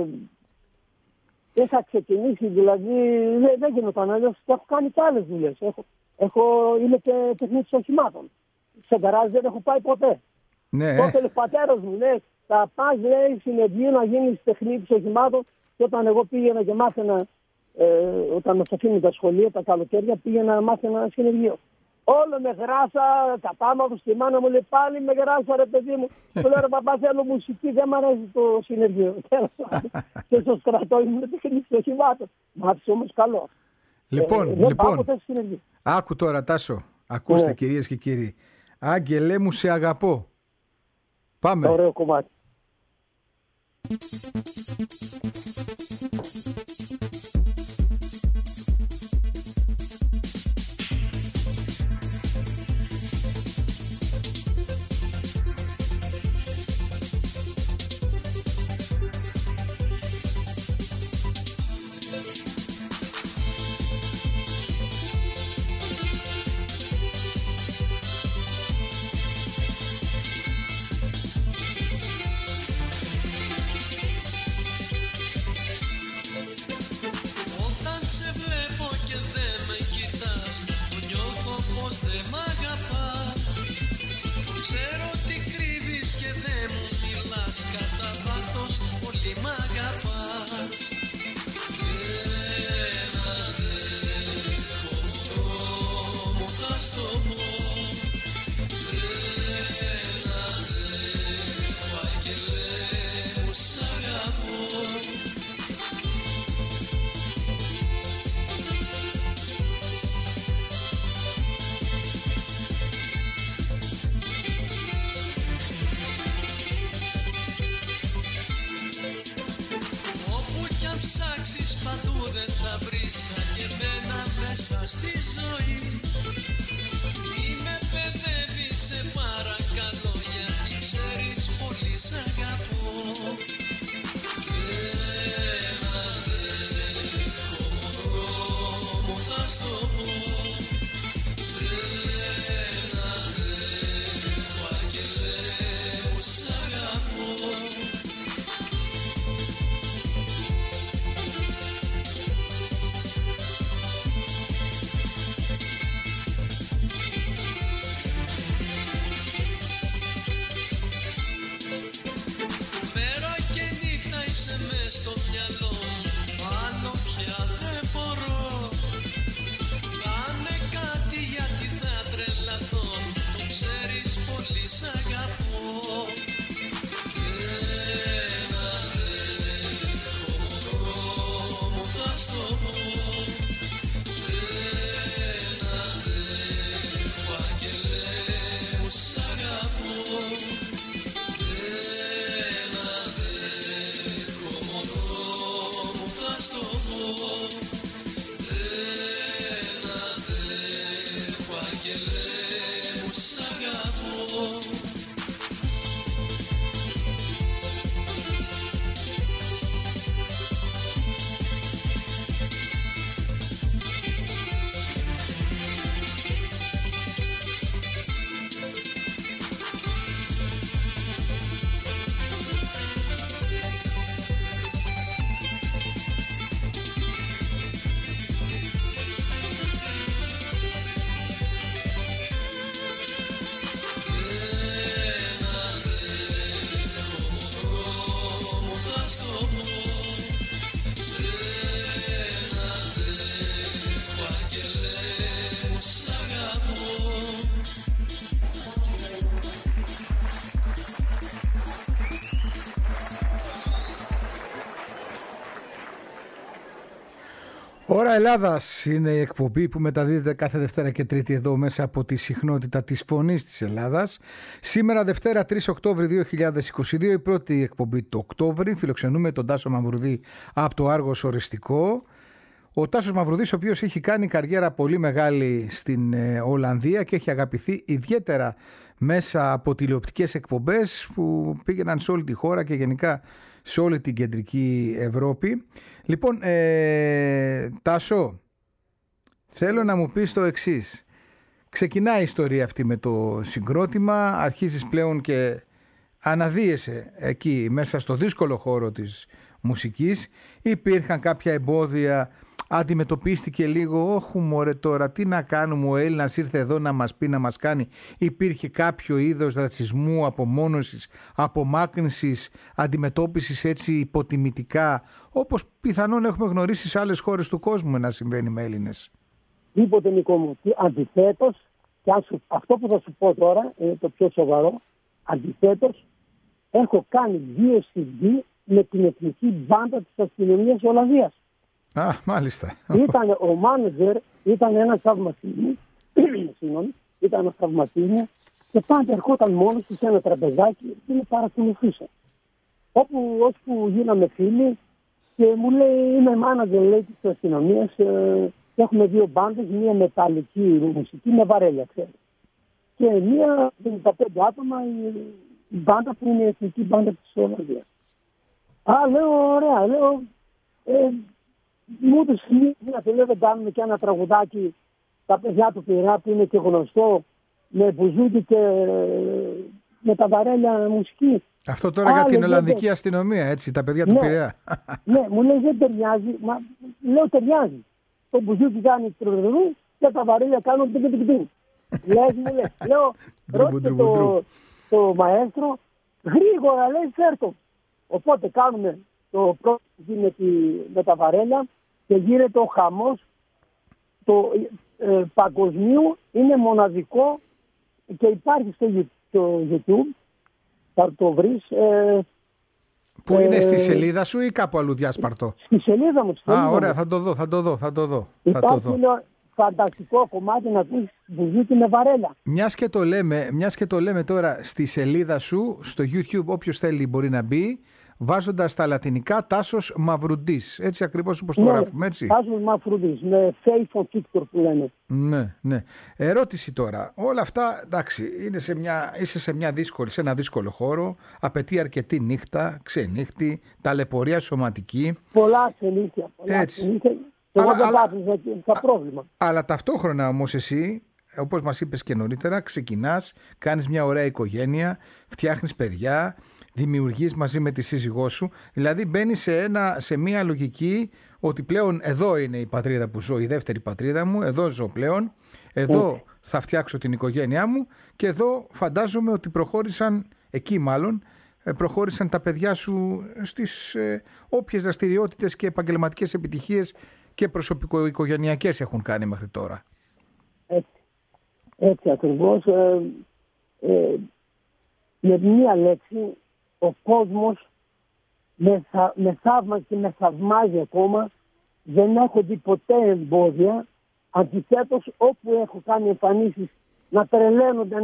Είχα ξεκινήσει, δηλαδή δεν γινόταν αλλιώς. Έχω κάνει και άλλες δουλειές. Είμαι και τεχνίτης οχημάτων. Σε γκαράζ δεν έχω πάει ποτέ. Ναι. Τότε ο πατέρας μου λέει, θα πας, λέει, συνεργείο να γίνεις τεχνίτης οχημάτων. Και όταν εγώ πήγαινα και μάθαινα, όταν μας αφήνουν τα σχολεία, τα καλοκαίρια, πήγαινα να μάθαινα συνεργείο. Όλο με γράσα, κατάμαυρος, και η μάνα μου λέει πάλι με γράσα ρε παιδί μου. Του λέω ρε παπά, θέλω μουσική, δεν μ' αρέσει το συνεργείο. Και στο στρατό ήμουν τεχνίτης οχημάτων. Μ' άφησε όμως καλό. Λοιπόν, άκου τώρα Τάσο, ακούστε κυρίες και κύριοι. Άγγελέ μου σε αγαπώ. Πάμε. Ωραίο κομμάτι. Όταν σε βλέπω και δεν με κοιτάς, που νιώθω πως δεν μ' αγαπάς. Ξέρω τι κρύβεις και δεν μου μιλάς, κατά βάθος πολύ μ' αγαπάς. Ένα δέχομαι, μου θα στο πω. Ένα δέχομαι, αγγελέ μου σ' αγαπώ. Όπου κι αν ψάξεις παντού δεν θα βρεις σαν και εμένα μέσα στη ζωή. Μη με παιδεύεις σε παρακαλώ, γιατί ξέρεις πολύ σ' αγαπώ. Ένα δέχομαι, θα στο πω. Ένα δέχομαι, αγγελέ μου σ' αγαπώ. μυαλό μου, άλλο πια δεν μπορώ. Κάνε κάτι γιατί θα τρελαθώ, το ξέρεις πολύ σ' αγαπώ. Ένα έχω μωρό μου, θα στο πω. Ένα έχω άγγελε μου, σ' αγαπώ. Ένα έχω μωρό μου, θα στο πω. Ένα έχω άγγελε μου, σ' αγαπώ. Ώρα Ελλάδας είναι η εκπομπή που μεταδίδεται κάθε Δευτέρα και Τρίτη εδώ μέσα από τη συχνότητα της Φωνής της Ελλάδας. Σήμερα Δευτέρα 3 Οκτώβρη 2022, η πρώτη εκπομπή του Οκτώβρη. Φιλοξενούμε τον Τάσο Μαυρουδή από το Άργος Οριστικό. Ο Τάσος Μαυρουδής, ο οποίος έχει κάνει καριέρα πολύ μεγάλη στην Ολλανδία και έχει αγαπηθεί ιδιαίτερα μέσα από τηλεοπτικές εκπομπές που πήγαιναν σε όλη τη χώρα και γενικά σε όλη την κεντρική Ευρώπη. Λοιπόν, Τάσο, θέλω να μου πεις το εξής. Ξεκινάει η ιστορία αυτή με το συγκρότημα, αρχίζεις πλέον και αναδύεσαι εκεί μέσα στο δύσκολο χώρο της μουσικής. Υπήρχαν κάποια εμπόδια, αντιμετωπίστηκε λίγο, όχου μωρέ τώρα, τι να κάνουμε, ο Έλληνας ήρθε εδώ να μας πει, να μας κάνει. Υπήρχε κάποιο είδος ρατσισμού, απομόνωσης, απομάκρυνσης, αντιμετώπισης έτσι υποτιμητικά, όπως πιθανόν έχουμε γνωρίσει σε άλλες χώρες του κόσμου να συμβαίνει με Έλληνες? Τίποτε, Νικό μου. Αντιθέτως, και αυτό που θα σου πω τώρα είναι το πιο σοβαρό. Αντιθέτως, έχω κάνει 2 CD με την εθνική μπάντα της αστυνομίας της Ολλανδίας. Α, μάλιστα. Ήταν ο μάνετζερ, ήταν ένας θαυματίας, ήταν ένας θαυματίας και πάντα ερχόταν μόνος του σε ένα τραπεζάκι και με παρακολουθούσε. Ώσπου γίναμε φίλοι και μου λέει, είμαι μάνατζερ, λέει, της αστυνομίας, έχουμε 2 μπάντες, μία μεταλλική μουσική με βαρέλια, ξέρεις. Και μία 55 άτομα, η μπάντα που είναι η εθνική μπάντα της Ολλανδίας. Α, λέω, ωραία, λέω, μου το συνήθω, λέω, δεν κάνουμε και ένα τραγουδάκι τα παιδιά του Πειραιά που είναι και γνωστό με μπουζούκι και με τα βαρέλια μουσική. Αυτό τώρα για την Ολλανδική αστυνομία, έτσι, τα παιδιά του Πειραιά. Ναι, μου λέει δεν ταιριάζει. Λέω ταιριάζει. Το μπουζούκι κάνει τρουδρουδού και τα βαρέλια κάνουν τικ-τικ-τικ. Λες, μου λέει. Λέω, ρώτησε το μαέστρο, γρήγορα, λέει, φέρτο. Οπότε κάνουμε το πρώτο με τα βαρέλια και γίνεται ο χαμός. Το παγκοσμίου είναι μοναδικό και υπάρχει στο YouTube. Θα το βρεις. Που είναι στη σελίδα σου ή κάπου αλλού διάσπαρτο? Στη σελίδα μου. Α, ωραία, θα το δω. Υπάρχει ένα φανταστικό κομμάτι να πεις μπουζούκι με βαρέλα. Μιας και το λέμε τώρα, στη σελίδα σου, στο YouTube, όποιος θέλει μπορεί να μπει, βάζοντας τα λατινικά Τάσος Μαυρουντής. Έτσι ακριβώς όπως το γράφουμε, έτσι. Τάσος Μαυρουντής, με Faith of Victor που λένε. Ναι, ναι. Ερώτηση τώρα. Όλα αυτά, εντάξει, είσαι σε ένα δύσκολο χώρο, απαιτεί αρκετή νύχτα, ξενύχτη, ταλαιπωρία σωματική. Πολλά ξενύχτια. Εγώ δεν βάζω τα πρόβλημα. Αλλά ταυτόχρονα όμως εσύ, όπως μας είπες και νωρίτερα, ξεκινάς, κάνεις μια ωραία οικογένεια, φτιάχνεις παιδιά, δημιουργείς μαζί με τη σύζυγό σου, δηλαδή μπαίνεις σε μια λογική ότι πλέον εδώ είναι η πατρίδα που ζω, η δεύτερη πατρίδα μου, εδώ ζω πλέον, εδώ θα φτιάξω την οικογένειά μου και εδώ φαντάζομαι ότι προχώρησαν, εκεί μάλλον, προχώρησαν τα παιδιά σου στις όποιες δραστηριότητες και επαγγελματικές επιτυχίες και προσωπικο-οικογενειακές έχουν κάνει μέχρι τώρα. Έτσι ακριβώς. Με μία λέξη, ο κόσμος με θαύμασε και με θαυμάζει ακόμα. Δεν έχω δει ποτέ εμπόδια. Αντιθέτως, όπου έχω κάνει εμφανίσεις να τρελαίνονται,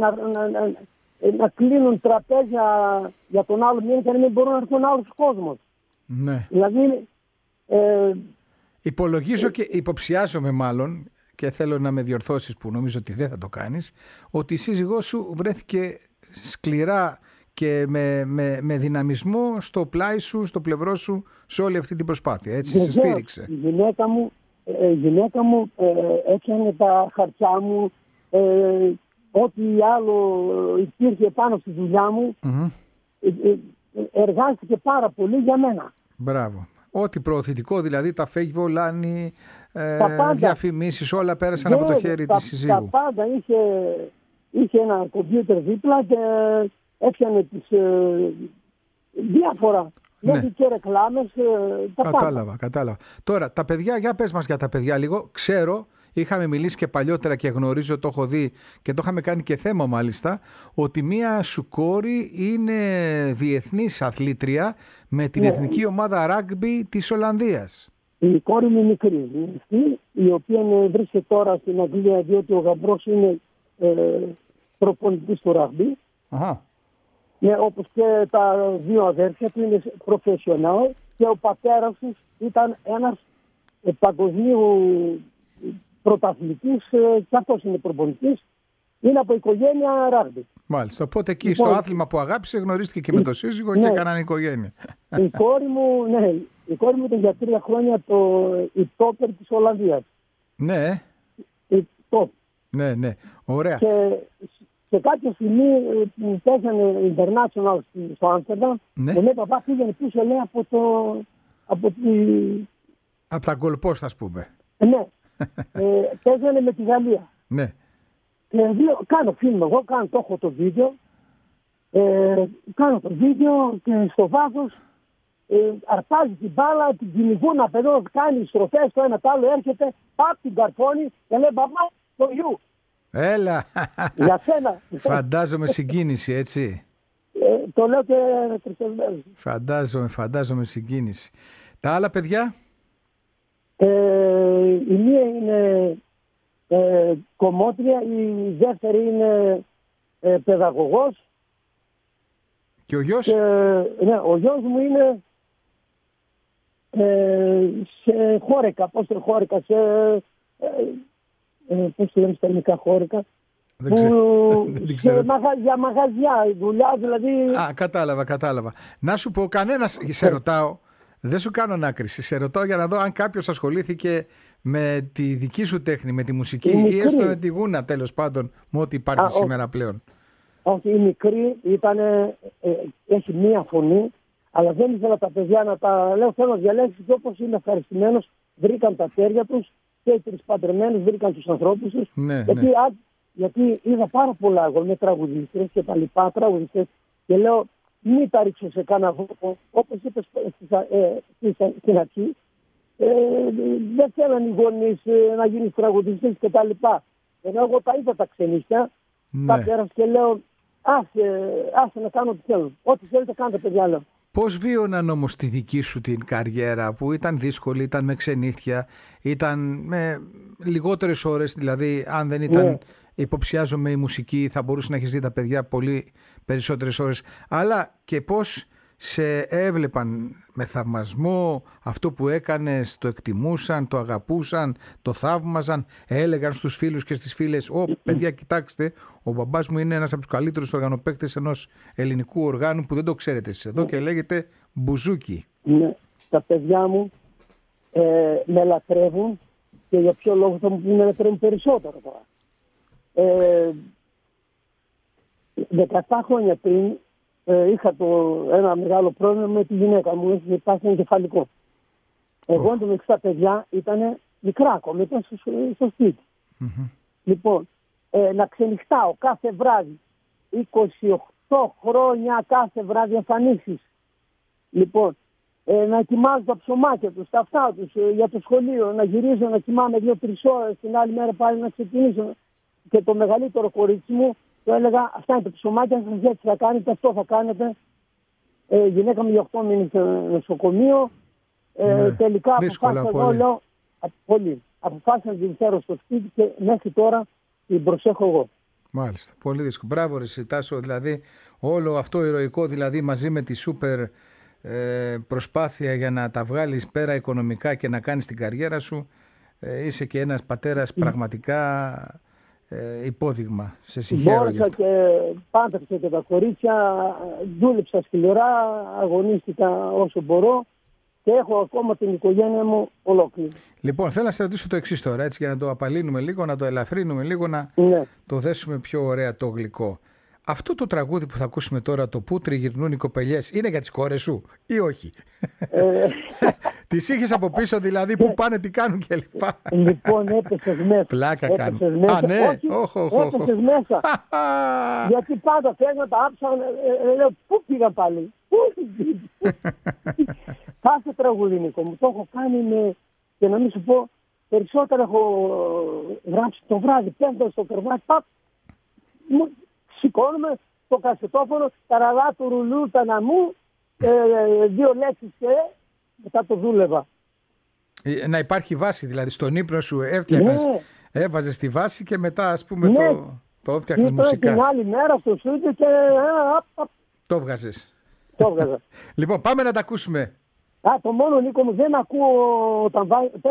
να κλείνουν τραπέζια για τον άλλο μήνα και να μην μπορούν να έρθουν άλλος κόσμος. Ναι. Δηλαδή... Υπολογίζω και υποψιάζομαι μάλλον, και θέλω να με διορθώσεις που νομίζω ότι δεν θα το κάνεις, ότι η σύζυγός σου βρέθηκε σκληρά και με δυναμισμό στο πλάι σου, στο πλευρό σου, σε όλη αυτή την προσπάθεια. Έτσι, σε στήριξε. Η γυναίκα μου έπιανε τα χαρτιά μου, ό,τι άλλο υπήρχε πάνω στη δουλειά μου, εργάστηκε πάρα πολύ για μένα. Μπράβο. Ό,τι προωθητικό, δηλαδή τα φεγγιβολάνη, διαφημίσεις, όλα πέρασαν από το χέρι της συζύγου. Τα πάντα. Είχε ένα κομπιούτερ δίπλα και έπιανε τις διάφορα. Μέχρι και ρεκλάμες, τα πάντα. Κατάλαβα. Τώρα, τα παιδιά, για πες μας για τα παιδιά λίγο. Ξέρω, είχαμε μιλήσει και παλιότερα και γνωρίζω, το έχω δει και το είχαμε κάνει και θέμα μάλιστα, ότι μία σου κόρη είναι διεθνής αθλήτρια με την εθνική ομάδα ράγκμπι της Ολλανδίας. Η κόρη μου μικρή, η οποία βρίσκεται τώρα στην Αγγλία, διότι ο γαμπρός είναι προπονητής του ράγκμπι. Όπως και τα δύο αδέρφια του είναι προφεσιονάλ και ο πατέρας τους ήταν ένας παγκοσμίου πρωταθλητής και αυτός είναι προπονητής. Είναι από οικογένεια ράγκμπι. Μάλιστα. Οπότε εκεί στο άθλημα που αγάπησε γνωρίστηκε και με τον σύζυγο και έκαναν οικογένεια. Η κόρη μου ήταν για 3 χρόνια η τόπερ της Ολλανδίας. Ναι. Η top. Ναι. Ωραία. Και σε κάποια στιγμή που παίζανε international στο Άμστερνταμ, ο λέει παπά πήγαινε πίσω, λέει, από τα γκολπόστα, ας πούμε. Ναι. Παίζανε με τη Γαλλία. Ναι. Και κάνω φιλμ, εγώ το έχω το βίντεο. Κάνω το βίντεο και στο βάθος αρπάζει την μπάλα, την κυνηγούν απ' εδώ, κάνει στροφές το ένα το άλλο, έρχεται, πάπ την καρφώνει και λέει παπά, το γιου. Έλα. Για σένα. Φαντάζομαι συγκίνηση, έτσι. Το λέω και τριστερμένος. Φαντάζομαι συγκίνηση. Τα άλλα παιδιά? Η μία είναι κομμότρια, η δεύτερη είναι παιδαγωγός. Και ο γιος? Ναι, ο γιος μου είναι σε χώρεκα, πώς το λέμε στα ελληνικά χώρεκα, για μαγαζιά, η δουλειά δηλαδή. Κατάλαβα. Να σου πω, κανένας, σε ρωτάω, δεν σου κάνω ανάκριση, σε ρωτάω για να δω αν κάποιος ασχολήθηκε με τη δική σου τέχνη, με τη μουσική ή έστω με τη γούνα, τέλος πάντων, με ό,τι υπάρχει σήμερα πλέον. Όχι, η μικρή έχει μία φωνή, αλλά δεν ήθελα τα παιδιά να τα λέω, θέλω να διαλέξει και όπως είναι ευχαριστημένος, βρήκαν τα χέρια τους και οι τρεις παντρεμένους βρήκαν τους ανθρώπους τους. Ναι, γιατί είδα πάρα πολλά εγώ με τραγουδίστρες και τα λοιπά τραγουδίστρες και λέω μην τα ρίξω σε κάνα βόπο, όπως είπες στην αρχή. Δεν θέλαν οι γονείς να γίνεις τραγουδιστής και τα λοιπά. Ενώ εγώ τα είδα τα ξενύχια, τα πέρασα και λέω άσε να κάνω ό,τι θέλω. Ό,τι θέλετε κάντε παιδιά, λέω. Πώς βίωναν όμως τη δική σου την καριέρα που ήταν δύσκολη, ήταν με ξενύχτια, ήταν με λιγότερες ώρες, δηλαδή αν δεν ήταν υποψιάζομαι η μουσική θα μπορούσε να έχεις δει τα παιδιά πολύ περισσότερες ώρες, αλλά και πώς σε έβλεπαν με θαυμασμό, αυτό που έκανες το εκτιμούσαν, το αγαπούσαν, το θαύμαζαν, έλεγαν στους φίλους και στις φίλες παιδιά κοιτάξτε, ο μπαμπάς μου είναι ένας από τους καλύτερους οργανοπαίκτες ενός ελληνικού οργάνου που δεν το ξέρετε εσείς εδώ και λέγεται Μπουζούκι. Ναι, τα παιδιά μου με λατρεύουν και για ποιο λόγο θα μου πει με λατρεύουν περισσότερο τώρα. 17 χρόνια πριν είχα ένα μεγάλο πρόβλημα με τη γυναίκα μου, έχει πάθει εγκεφαλικό. Εγώ εντωμεταξύ τα παιδιά ήταν μικρά ακόμα, ήταν στο σπίτι. Λοιπόν, να ξενυχτάω κάθε βράδυ 8 χρόνια κάθε βράδυ εμφανίσεις. Λοιπόν, να ετοιμάζω τα ψωμάκια τους, τα αυτά τους για το σχολείο, να γυρίζω, να κοιμάμαι 2-3 ώρες, την άλλη μέρα πάλι να ξεκινήσω. Και το μεγαλύτερο κορίτσι μου το έλεγα, αυτά είναι τα ψωμάκια σας, έτσι θα κάνετε, αυτό θα κάνετε. Γυναίκα μου για 8 μήνες στο νοσοκομείο. Τελικά δύσκολα, αποφάσισα εγώ, λέω, πολύ. Αποφάσισα να την φέρω στο σπίτι και μέχρι τώρα την προσέχω εγώ. Μάλιστα. Πολύ δύσκολο. Μπράβο, ρε Τάσο. Δηλαδή, όλο αυτό ηρωικό, δηλαδή μαζί με τη σούπερ προσπάθεια για να τα βγάλεις πέρα οικονομικά και να κάνεις την καριέρα σου, είσαι και ένας πατέρας πραγματικά υπόδειγμα. Σε συγχαίρω γι' Μπόρεσα αυτό. και πάντρεψα και τα κορίτσια, δούλεψα σκληρά, αγωνίστηκα όσο μπορώ και έχω ακόμα την οικογένεια μου ολόκληρη. Λοιπόν, θέλω να σε ρωτήσω το εξής τώρα, έτσι, για να το απαλύνουμε λίγο, να το ελαφρύνουμε λίγο, να Ναι. το δέσουμε πιο ωραία το γλυκό. Αυτό το τραγούδι που θα ακούσουμε τώρα, το «Πού τριγυρνούν οι κοπελιές», είναι για τις κόρες σου ή όχι? Τις είχες από πίσω δηλαδή, πού πάνε, τι κάνουν κλπ. Λοιπόν, έπεσες μέσα. Πλάκα Έπεσες κάνω. μέσα. Α, ναι. Όχι, έπεσες μέσα. Γιατί πάντα φεύγω, τα άψα, λέω, πού πήγα πάλι. Κάθε τραγούδι, Νίκο μου, το έχω κάνει με, και να μην σου πω, περισσότερα έχω γράψει το βράδυ, πέφτω στο κρεβάτι, σηκώνομαι το κασετόφωνο, τα ραλά του ρουλού, τα ναμού, 2 λέξεις και μετά το δούλευα. Να υπάρχει βάση, δηλαδή στον ύπνο σου έφτιαχνες, Ναι. έβαζες τη βάση και μετά ας πούμε Ναι. το έφτιαχνες Ήρθα μουσικά. την άλλη μέρα στο στούντιο και Το βγάζες. το έβγαζα. Λοιπόν, πάμε να τα ακούσουμε. Το μόνο, Νίκο μου, δεν ακούω όταν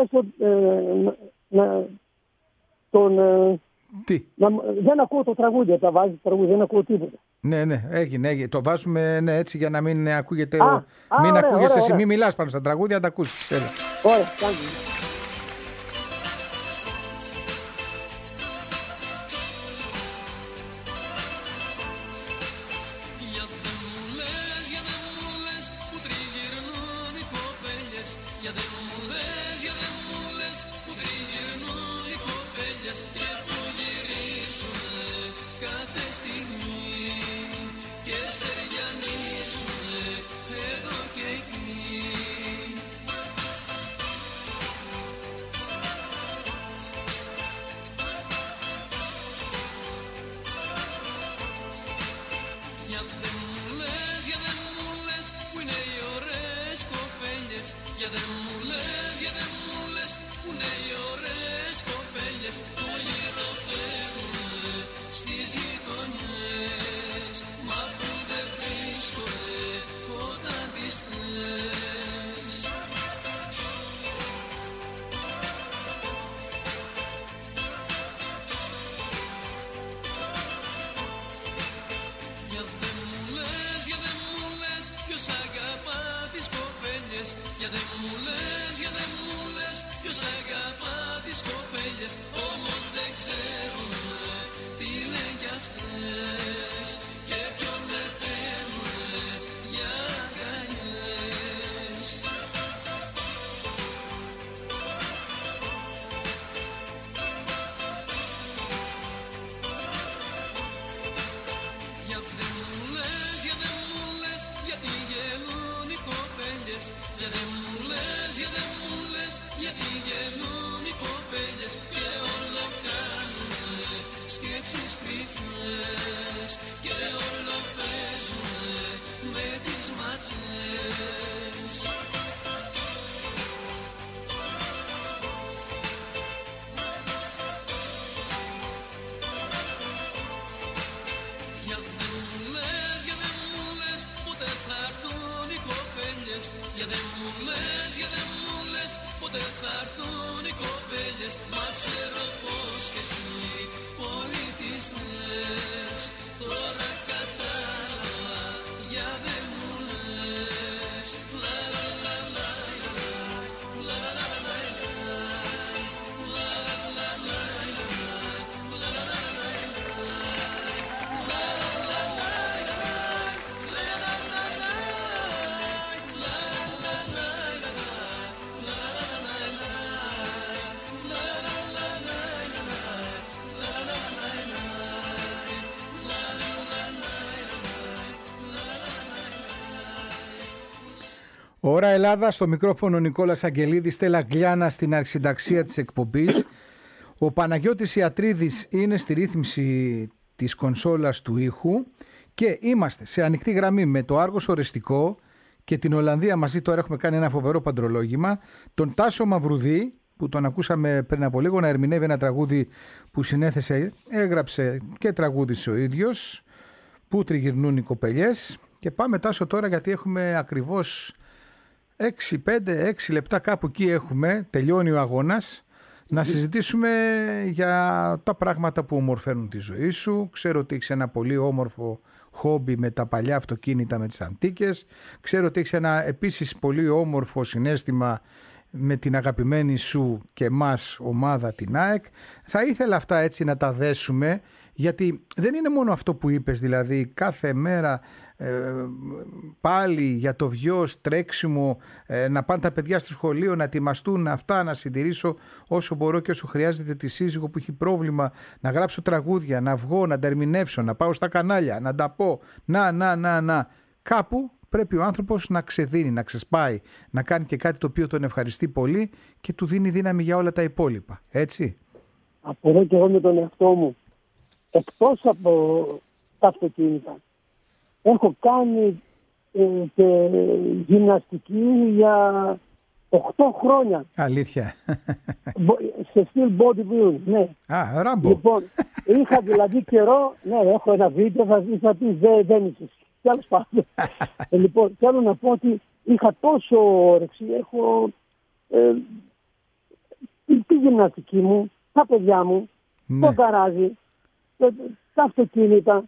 Τι? δεν ακούω το τραγούδι, όταν βάζει το τραγούδι, δεν ακούω τίποτα. Ναι, έγινε. Το βάζουμε έτσι για να μην ακούγεται. Ωραία, ακούγεσαι εσύ, ωραία. μην μιλάς πάνω στα τραγούδια, να τα ακούσεις. Έλα. Ωραία, κάντε. Για δεν μου λες που τριγυρνούν οι κοπέλιες. Για δεν μου λες που τριγυρνούν οι κοπέλιες. Και που γυρίζουνε κάθε στιγμή και σε ριανίζουνε εδώ και εκεί. Για δεν μου λες που είναι οι ωραίες κοπέλιες. Για δεν μου λες που είναι οι ωραίες κοπέλιες. Που γυροφεύγουνε στις γειτονιές. Μα που δεν βρίσκονται όταν τις θες. Για δεν μου λες ποιος αγαπά τις κοπέλιες. Για δεν μου λες ποιος αγαπά τις κοπέλιες. Όμως δεν ξέρουνε τι λένε κι αυτές και ποιον μεθαίνουνε για αγκαλιές. Για δεν μου λες γιατί γελούν οι κοπέλιες. Για δεν μου λες γιατί γελούν οι κοπέλιες. Και όλο κάνουνε σκέψεις κρυφές. Και όλο παίζουνε με τις ματιές. Για δεν μου λες ποτέ θα έρθουν οι κοπέλιες. Για δεν μου λες ποτέ θα έρθουν οι κοπέλιες. Μα ξέρω πως κι εσύ πολύ τις θες. Τώρα κατάλαβα, για δεν μου λες. Λα λα λα λα λα λα λα λα Ώρα Ελλάδα, στο μικρόφωνο Νικόλας Αγγελίδης, Στέλλα Γκλιάνα στην αρχισυνταξία της εκπομπής. Ο Παναγιώτης Ιατρίδης είναι στη ρύθμιση της κονσόλας του ήχου και είμαστε σε ανοιχτή γραμμή με το Άργος Ορεστικό και την Ολλανδία μαζί. Τώρα έχουμε κάνει ένα φοβερό παντρολόγημα. Τον Τάσο Μαυρουδή, που τον ακούσαμε πριν από λίγο να ερμηνεύει ένα τραγούδι που συνέθεσε, έγραψε και τραγούδισε ο ίδιος, που τριγυρνούν οι κοπελιές. Και πάμε, Τάσο, τώρα, γιατί έχουμε ακριβώς 6 λεπτά κάπου εκεί έχουμε, τελειώνει ο αγώνας, να συζητήσουμε για τα πράγματα που ομορφαίνουν τη ζωή σου. Ξέρω ότι έχεις ένα πολύ όμορφο χόμπι με τα παλιά αυτοκίνητα, με τις αντίκες. Ξέρω ότι έχεις ένα επίσης πολύ όμορφο συναίσθημα με την αγαπημένη σου και μας ομάδα, την ΑΕΚ. Θα ήθελα αυτά έτσι να τα δέσουμε, γιατί δεν είναι μόνο αυτό που είπες, δηλαδή κάθε μέρα πάλι για το βιός, τρέξιμο, να πάνε τα παιδιά στο σχολείο, να ετοιμαστούν αυτά, να συντηρήσω όσο μπορώ και όσο χρειάζεται τη σύζυγο που έχει πρόβλημα, να γράψω τραγούδια, να βγω, να τα ερμηνεύσω, να πάω στα κανάλια, να τα πω, να. Κάπου πρέπει ο άνθρωπος να ξεδίνει, να ξεσπάει, να κάνει και κάτι το οποίο τον ευχαριστεί πολύ και του δίνει δύναμη για όλα τα υπόλοιπα, έτσι. Απορώ και εγώ με τον εαυτό μου. Εκτός από τα αυτοκίνητα, έχω κάνει και γυμναστική για 8 χρόνια. Αλήθεια. Σε στυλ bodybuilding, ναι. Α, Ράμπο. Λοιπόν, είχα δηλαδή καιρό, ναι, έχω ένα βίντεο, θα πεις δεν είσαι. Τέλος πάντων. Λοιπόν, θέλω να πω ότι είχα τόσο όρεξη, έχω τη γυμναστική μου, τα παιδιά μου, Ναι. το γκαράζι, τα αυτοκίνητα,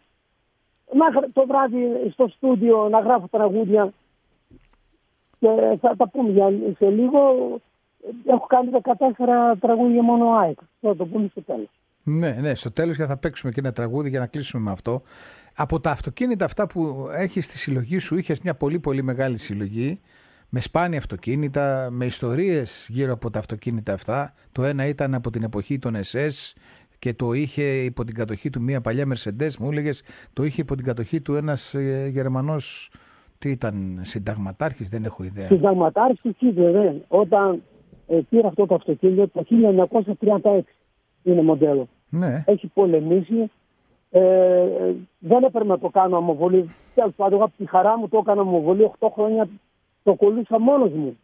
το βράδυ στο στούντιο να γράφω τραγούδια και θα τα πούμε σε λίγο. Έχω κάνει 14 τραγούδια μόνο ΑΕΚ. Θα το πούμε στο τέλος. Ναι, στο τέλος και θα παίξουμε και ένα τραγούδι για να κλείσουμε με αυτό. Από τα αυτοκίνητα αυτά που έχεις στη συλλογή σου, είχες μια πολύ πολύ μεγάλη συλλογή με σπάνια αυτοκίνητα, με ιστορίες γύρω από τα αυτοκίνητα αυτά. Το ένα ήταν από την εποχή των SS και το είχε υπό την κατοχή του μια παλιά Mercedes, μου έλεγες, το είχε υπό την κατοχή του ένας Γερμανός, τι ήταν, συνταγματάρχης, δεν έχω ιδέα. Συνταγματάρχης βέβαια, όταν πήρα αυτό το αυτοκίνητο το 1936 είναι μοντέλο. Ναι. Έχει πολεμήσει, δεν έπρεπε να το κάνω αμοβολή. Τέλος πάντων, εγώ από τη χαρά μου το έκανα αμοβολή 8 χρόνια, το κολλούσα μόνος μου.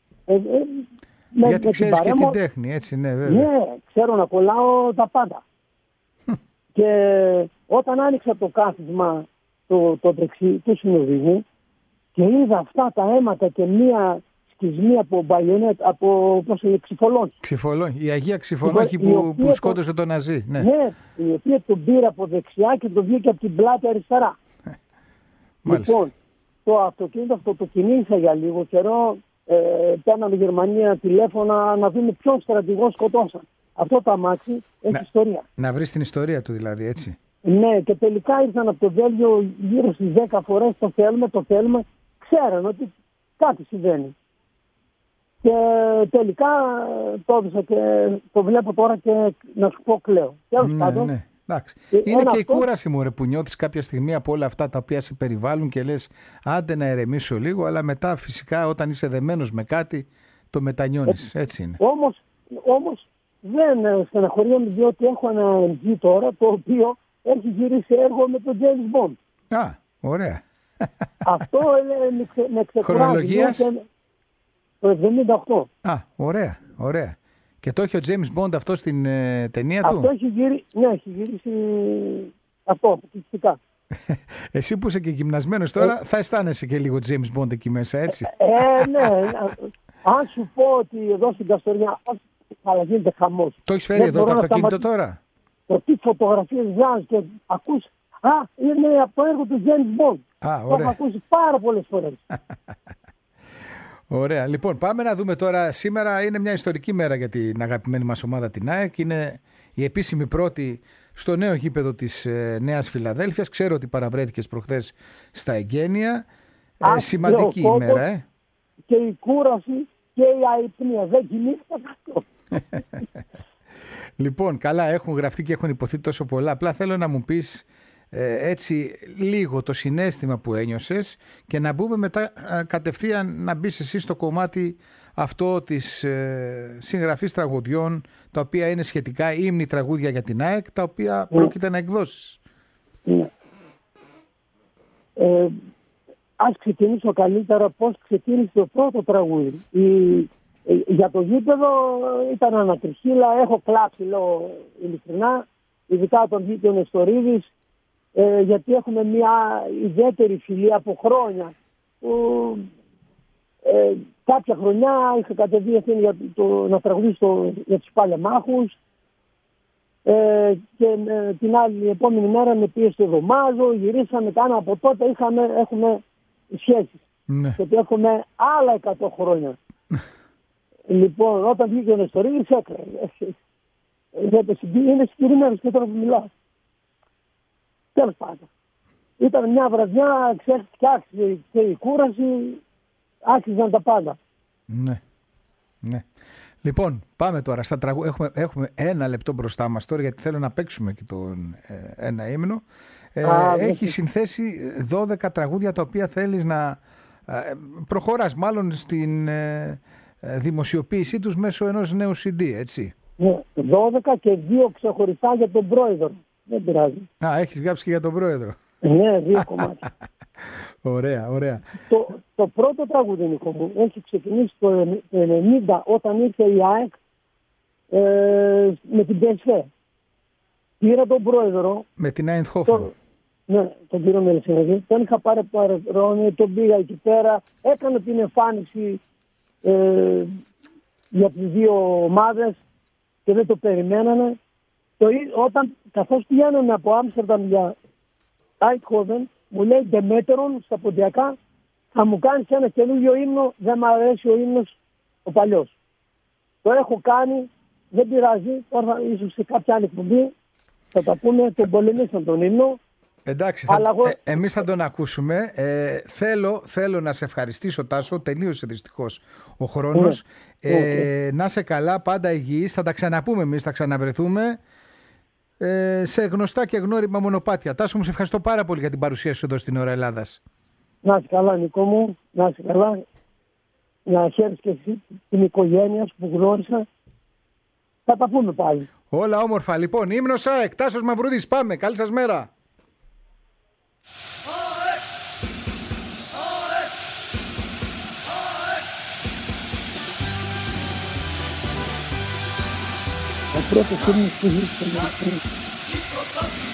Γιατί ξέρεις και την τέχνη, έτσι, ναι, βέβαια. Ναι, ξέρω να κολλάω τα πάντα. Και όταν άνοιξα το κάθισμα το δεξί του συνοδηγού και είδα αυτά τα αίματα και μία σκισμή από μπαϊονέτ, από ξυφολόγχη. Η Αγία Ξυφολόγχη που σκότωσε τον Ναζί. Ναι. Ναι, η οποία τον πήρε από δεξιά και τον βγήκε από την πλάτη αριστερά. Λοιπόν, το αυτοκίνητο αυτό το κινήθησα για λίγο καιρό. Παίρναμε Γερμανία τηλέφωνα να δούμε ποιον στρατηγό σκοτώσαν. Αυτό το αμάξι έχει ιστορία. Να βρεις την ιστορία του δηλαδή, έτσι. Ναι, και τελικά ήρθαν από το Βέλγιο γύρω στις 10 φορές. Το θέλουμε. Ξέραν ότι κάτι συμβαίνει. Και τελικά το έδωσα και το βλέπω τώρα και να σου πω κλαίω. Ναι. Εντάξει. Είναι και η κούραση μου, ρε, που νιώθεις κάποια στιγμή από όλα αυτά τα οποία σε περιβάλλουν και λες άντε να ηρεμήσω λίγο, αλλά μετά φυσικά όταν είσαι δεμένος με κάτι το μετανιώνεις. Έτσι είναι. Όμως δεν στεναχωριέμαι, διότι έχω ένα MG τώρα το οποίο έχει γυρίσει έργο με τον James Bond. Α, ωραία. Αυτό με ξεκουράζει. Χρονολογίας? Το 78. Α, ωραία. Και το έχει ο James Bond αυτό στην ταινία του. Αυτό έχει γυρίσει αυτό, φυσικά. Εσύ που είσαι και γυμνασμένος τώρα θα αισθάνεσαι και λίγο James Bond εκεί μέσα, έτσι. Ναι. Αν σου πω ότι εδώ στην Καστοριά θα γίνεται χαμός. Το έχεις φέρει εδώ το αυτοκίνητο τώρα? Το τι φωτογραφίες βγάζει και ακούς, είναι από το έργο του James Bond. Το έχω ακούσει πάρα πολλές φορές. Ωραία. Λοιπόν, πάμε να δούμε τώρα. Σήμερα είναι μια ιστορική μέρα για την αγαπημένη μας ομάδα, την ΑΕΚ. Είναι η επίσημη πρώτη στο νέο γήπεδο της Νέας Φιλαδέλφειας. Ξέρω ότι παραβρέθηκες προχθές στα εγγένεια. Σημαντική ημέρα, Και η κούραση και η αϊπνία. Δεν κοιμήθηκα αυτό. Λοιπόν, καλά, έχουν γραφτεί και έχουν υποθεί τόσο πολλά. Απλά θέλω να μου πεις έτσι λίγο το συναίσθημα που ένιωσες και να μπούμε μετά κατευθείαν να μπεις εσύ στο κομμάτι αυτό της συγγραφής τραγουδιών, τα οποία είναι σχετικά ύμνη τραγούδια για την ΑΕΚ, τα οποία πρόκειται να εκδώσεις. Ναι. Ας ξεκινήσω καλύτερα πώς ξεκίνησε το πρώτο τραγούδι. Για το γήπεδο ήταν ανατριχύλα, έχω κλάψει, λέω ειλικρινά, ειδικά τον βγήκε ο Νεστορίδης, γιατί έχουμε μια ιδιαίτερη φιλία από χρόνια. Κάποια χρονιά είχα κατεβεί ευθύνη να τραγουδήσω για τους παλεμάχους, και την άλλη επόμενη μέρα με πήγε στο Δωμάζο, γυρίσαμε, από τότε έχουμε σχέσεις. Ναι. Γιατί έχουμε άλλα 100 χρόνια. Λοιπόν, όταν βγήκε ο Νεστορίδης έκλαιγε. Είναι συγκεκριμένος και τώρα που μιλάω. Τέλος πάντων. Ήταν μια βραδιά, ξέρεις, και άξιζε και η κούραση, άξιζαν τα πάντα. Ναι, ναι. Λοιπόν, πάμε τώρα στα τραγούδια. Έχουμε 1 λεπτό μπροστά μας τώρα, γιατί θέλω να παίξουμε και τον ένα ύμνο. Έχει συνθέσει 12 τραγούδια τα οποία θέλεις να προχωράς μάλλον στην δημοσιοποίησή τους μέσω ενός νέου CD, έτσι. Ναι, 12 και 2 ξεχωριστά για τον πρόεδρο. Δεν πειράζει. Έχεις γράψει και για τον πρόεδρο. Ναι, 2 κομμάτια. Ωραία, ωραία. Το πρώτο τραγούδι, Νίκο μου, έχει ξεκινήσει το 1990 όταν ήρθε η ΑΕΚ με την ΠΕΣΦΕ. Πήρα τον πρόεδρο. Με την Eindhoven. Ναι, τον κύριο Μελισσινίδη. Τον είχα πάρει παρόν, τον πήγα εκεί πέρα. Έκανα την εμφάνιση για τις 2 ομάδες και δεν το περιμένανε. Καθώς πηγαίναμε από Άμστερνταμ για Eindhoven, μου λέει Ντεμέτερον στα ποντιακά, θα μου κάνεις ένα καινούργιο ύμνο, δεν μου αρέσει ο ύμνος ο παλιός. Το έχω κάνει, δεν πειράζει, τώρα ίσως σε κάποια άλλη εκπομπή θα τα πούμε, τον πολεμήσαν τον ύμνο. Εντάξει, εμείς θα τον ακούσουμε. Θέλω να σε ευχαριστήσω, Τάσο, τελείωσε δυστυχώς ο χρόνος. Να σε καλά, πάντα υγιής, θα τα ξαναπούμε εμείς, θα ξαναβρεθούμε. Σε γνωστά και γνώριμα μονοπάτια. Τάσο, μου σε ευχαριστώ πάρα πολύ για την παρουσία σου εδώ στην Ώρα Ελλάδας. Να είσαι καλά, Νικό μου, να είσαι καλά. Να χαίρεσαι και εσύ την οικογένεια σου που γνώρισα. Θα τα πούμε πάλι. Όλα όμορφα. Λοιπόν, ύμνος ΑΕΚ, Τάσος Μαυρούδης, πάμε. Καλή σας μέρα. Ο πρώτος ύμνος που ζήτησε.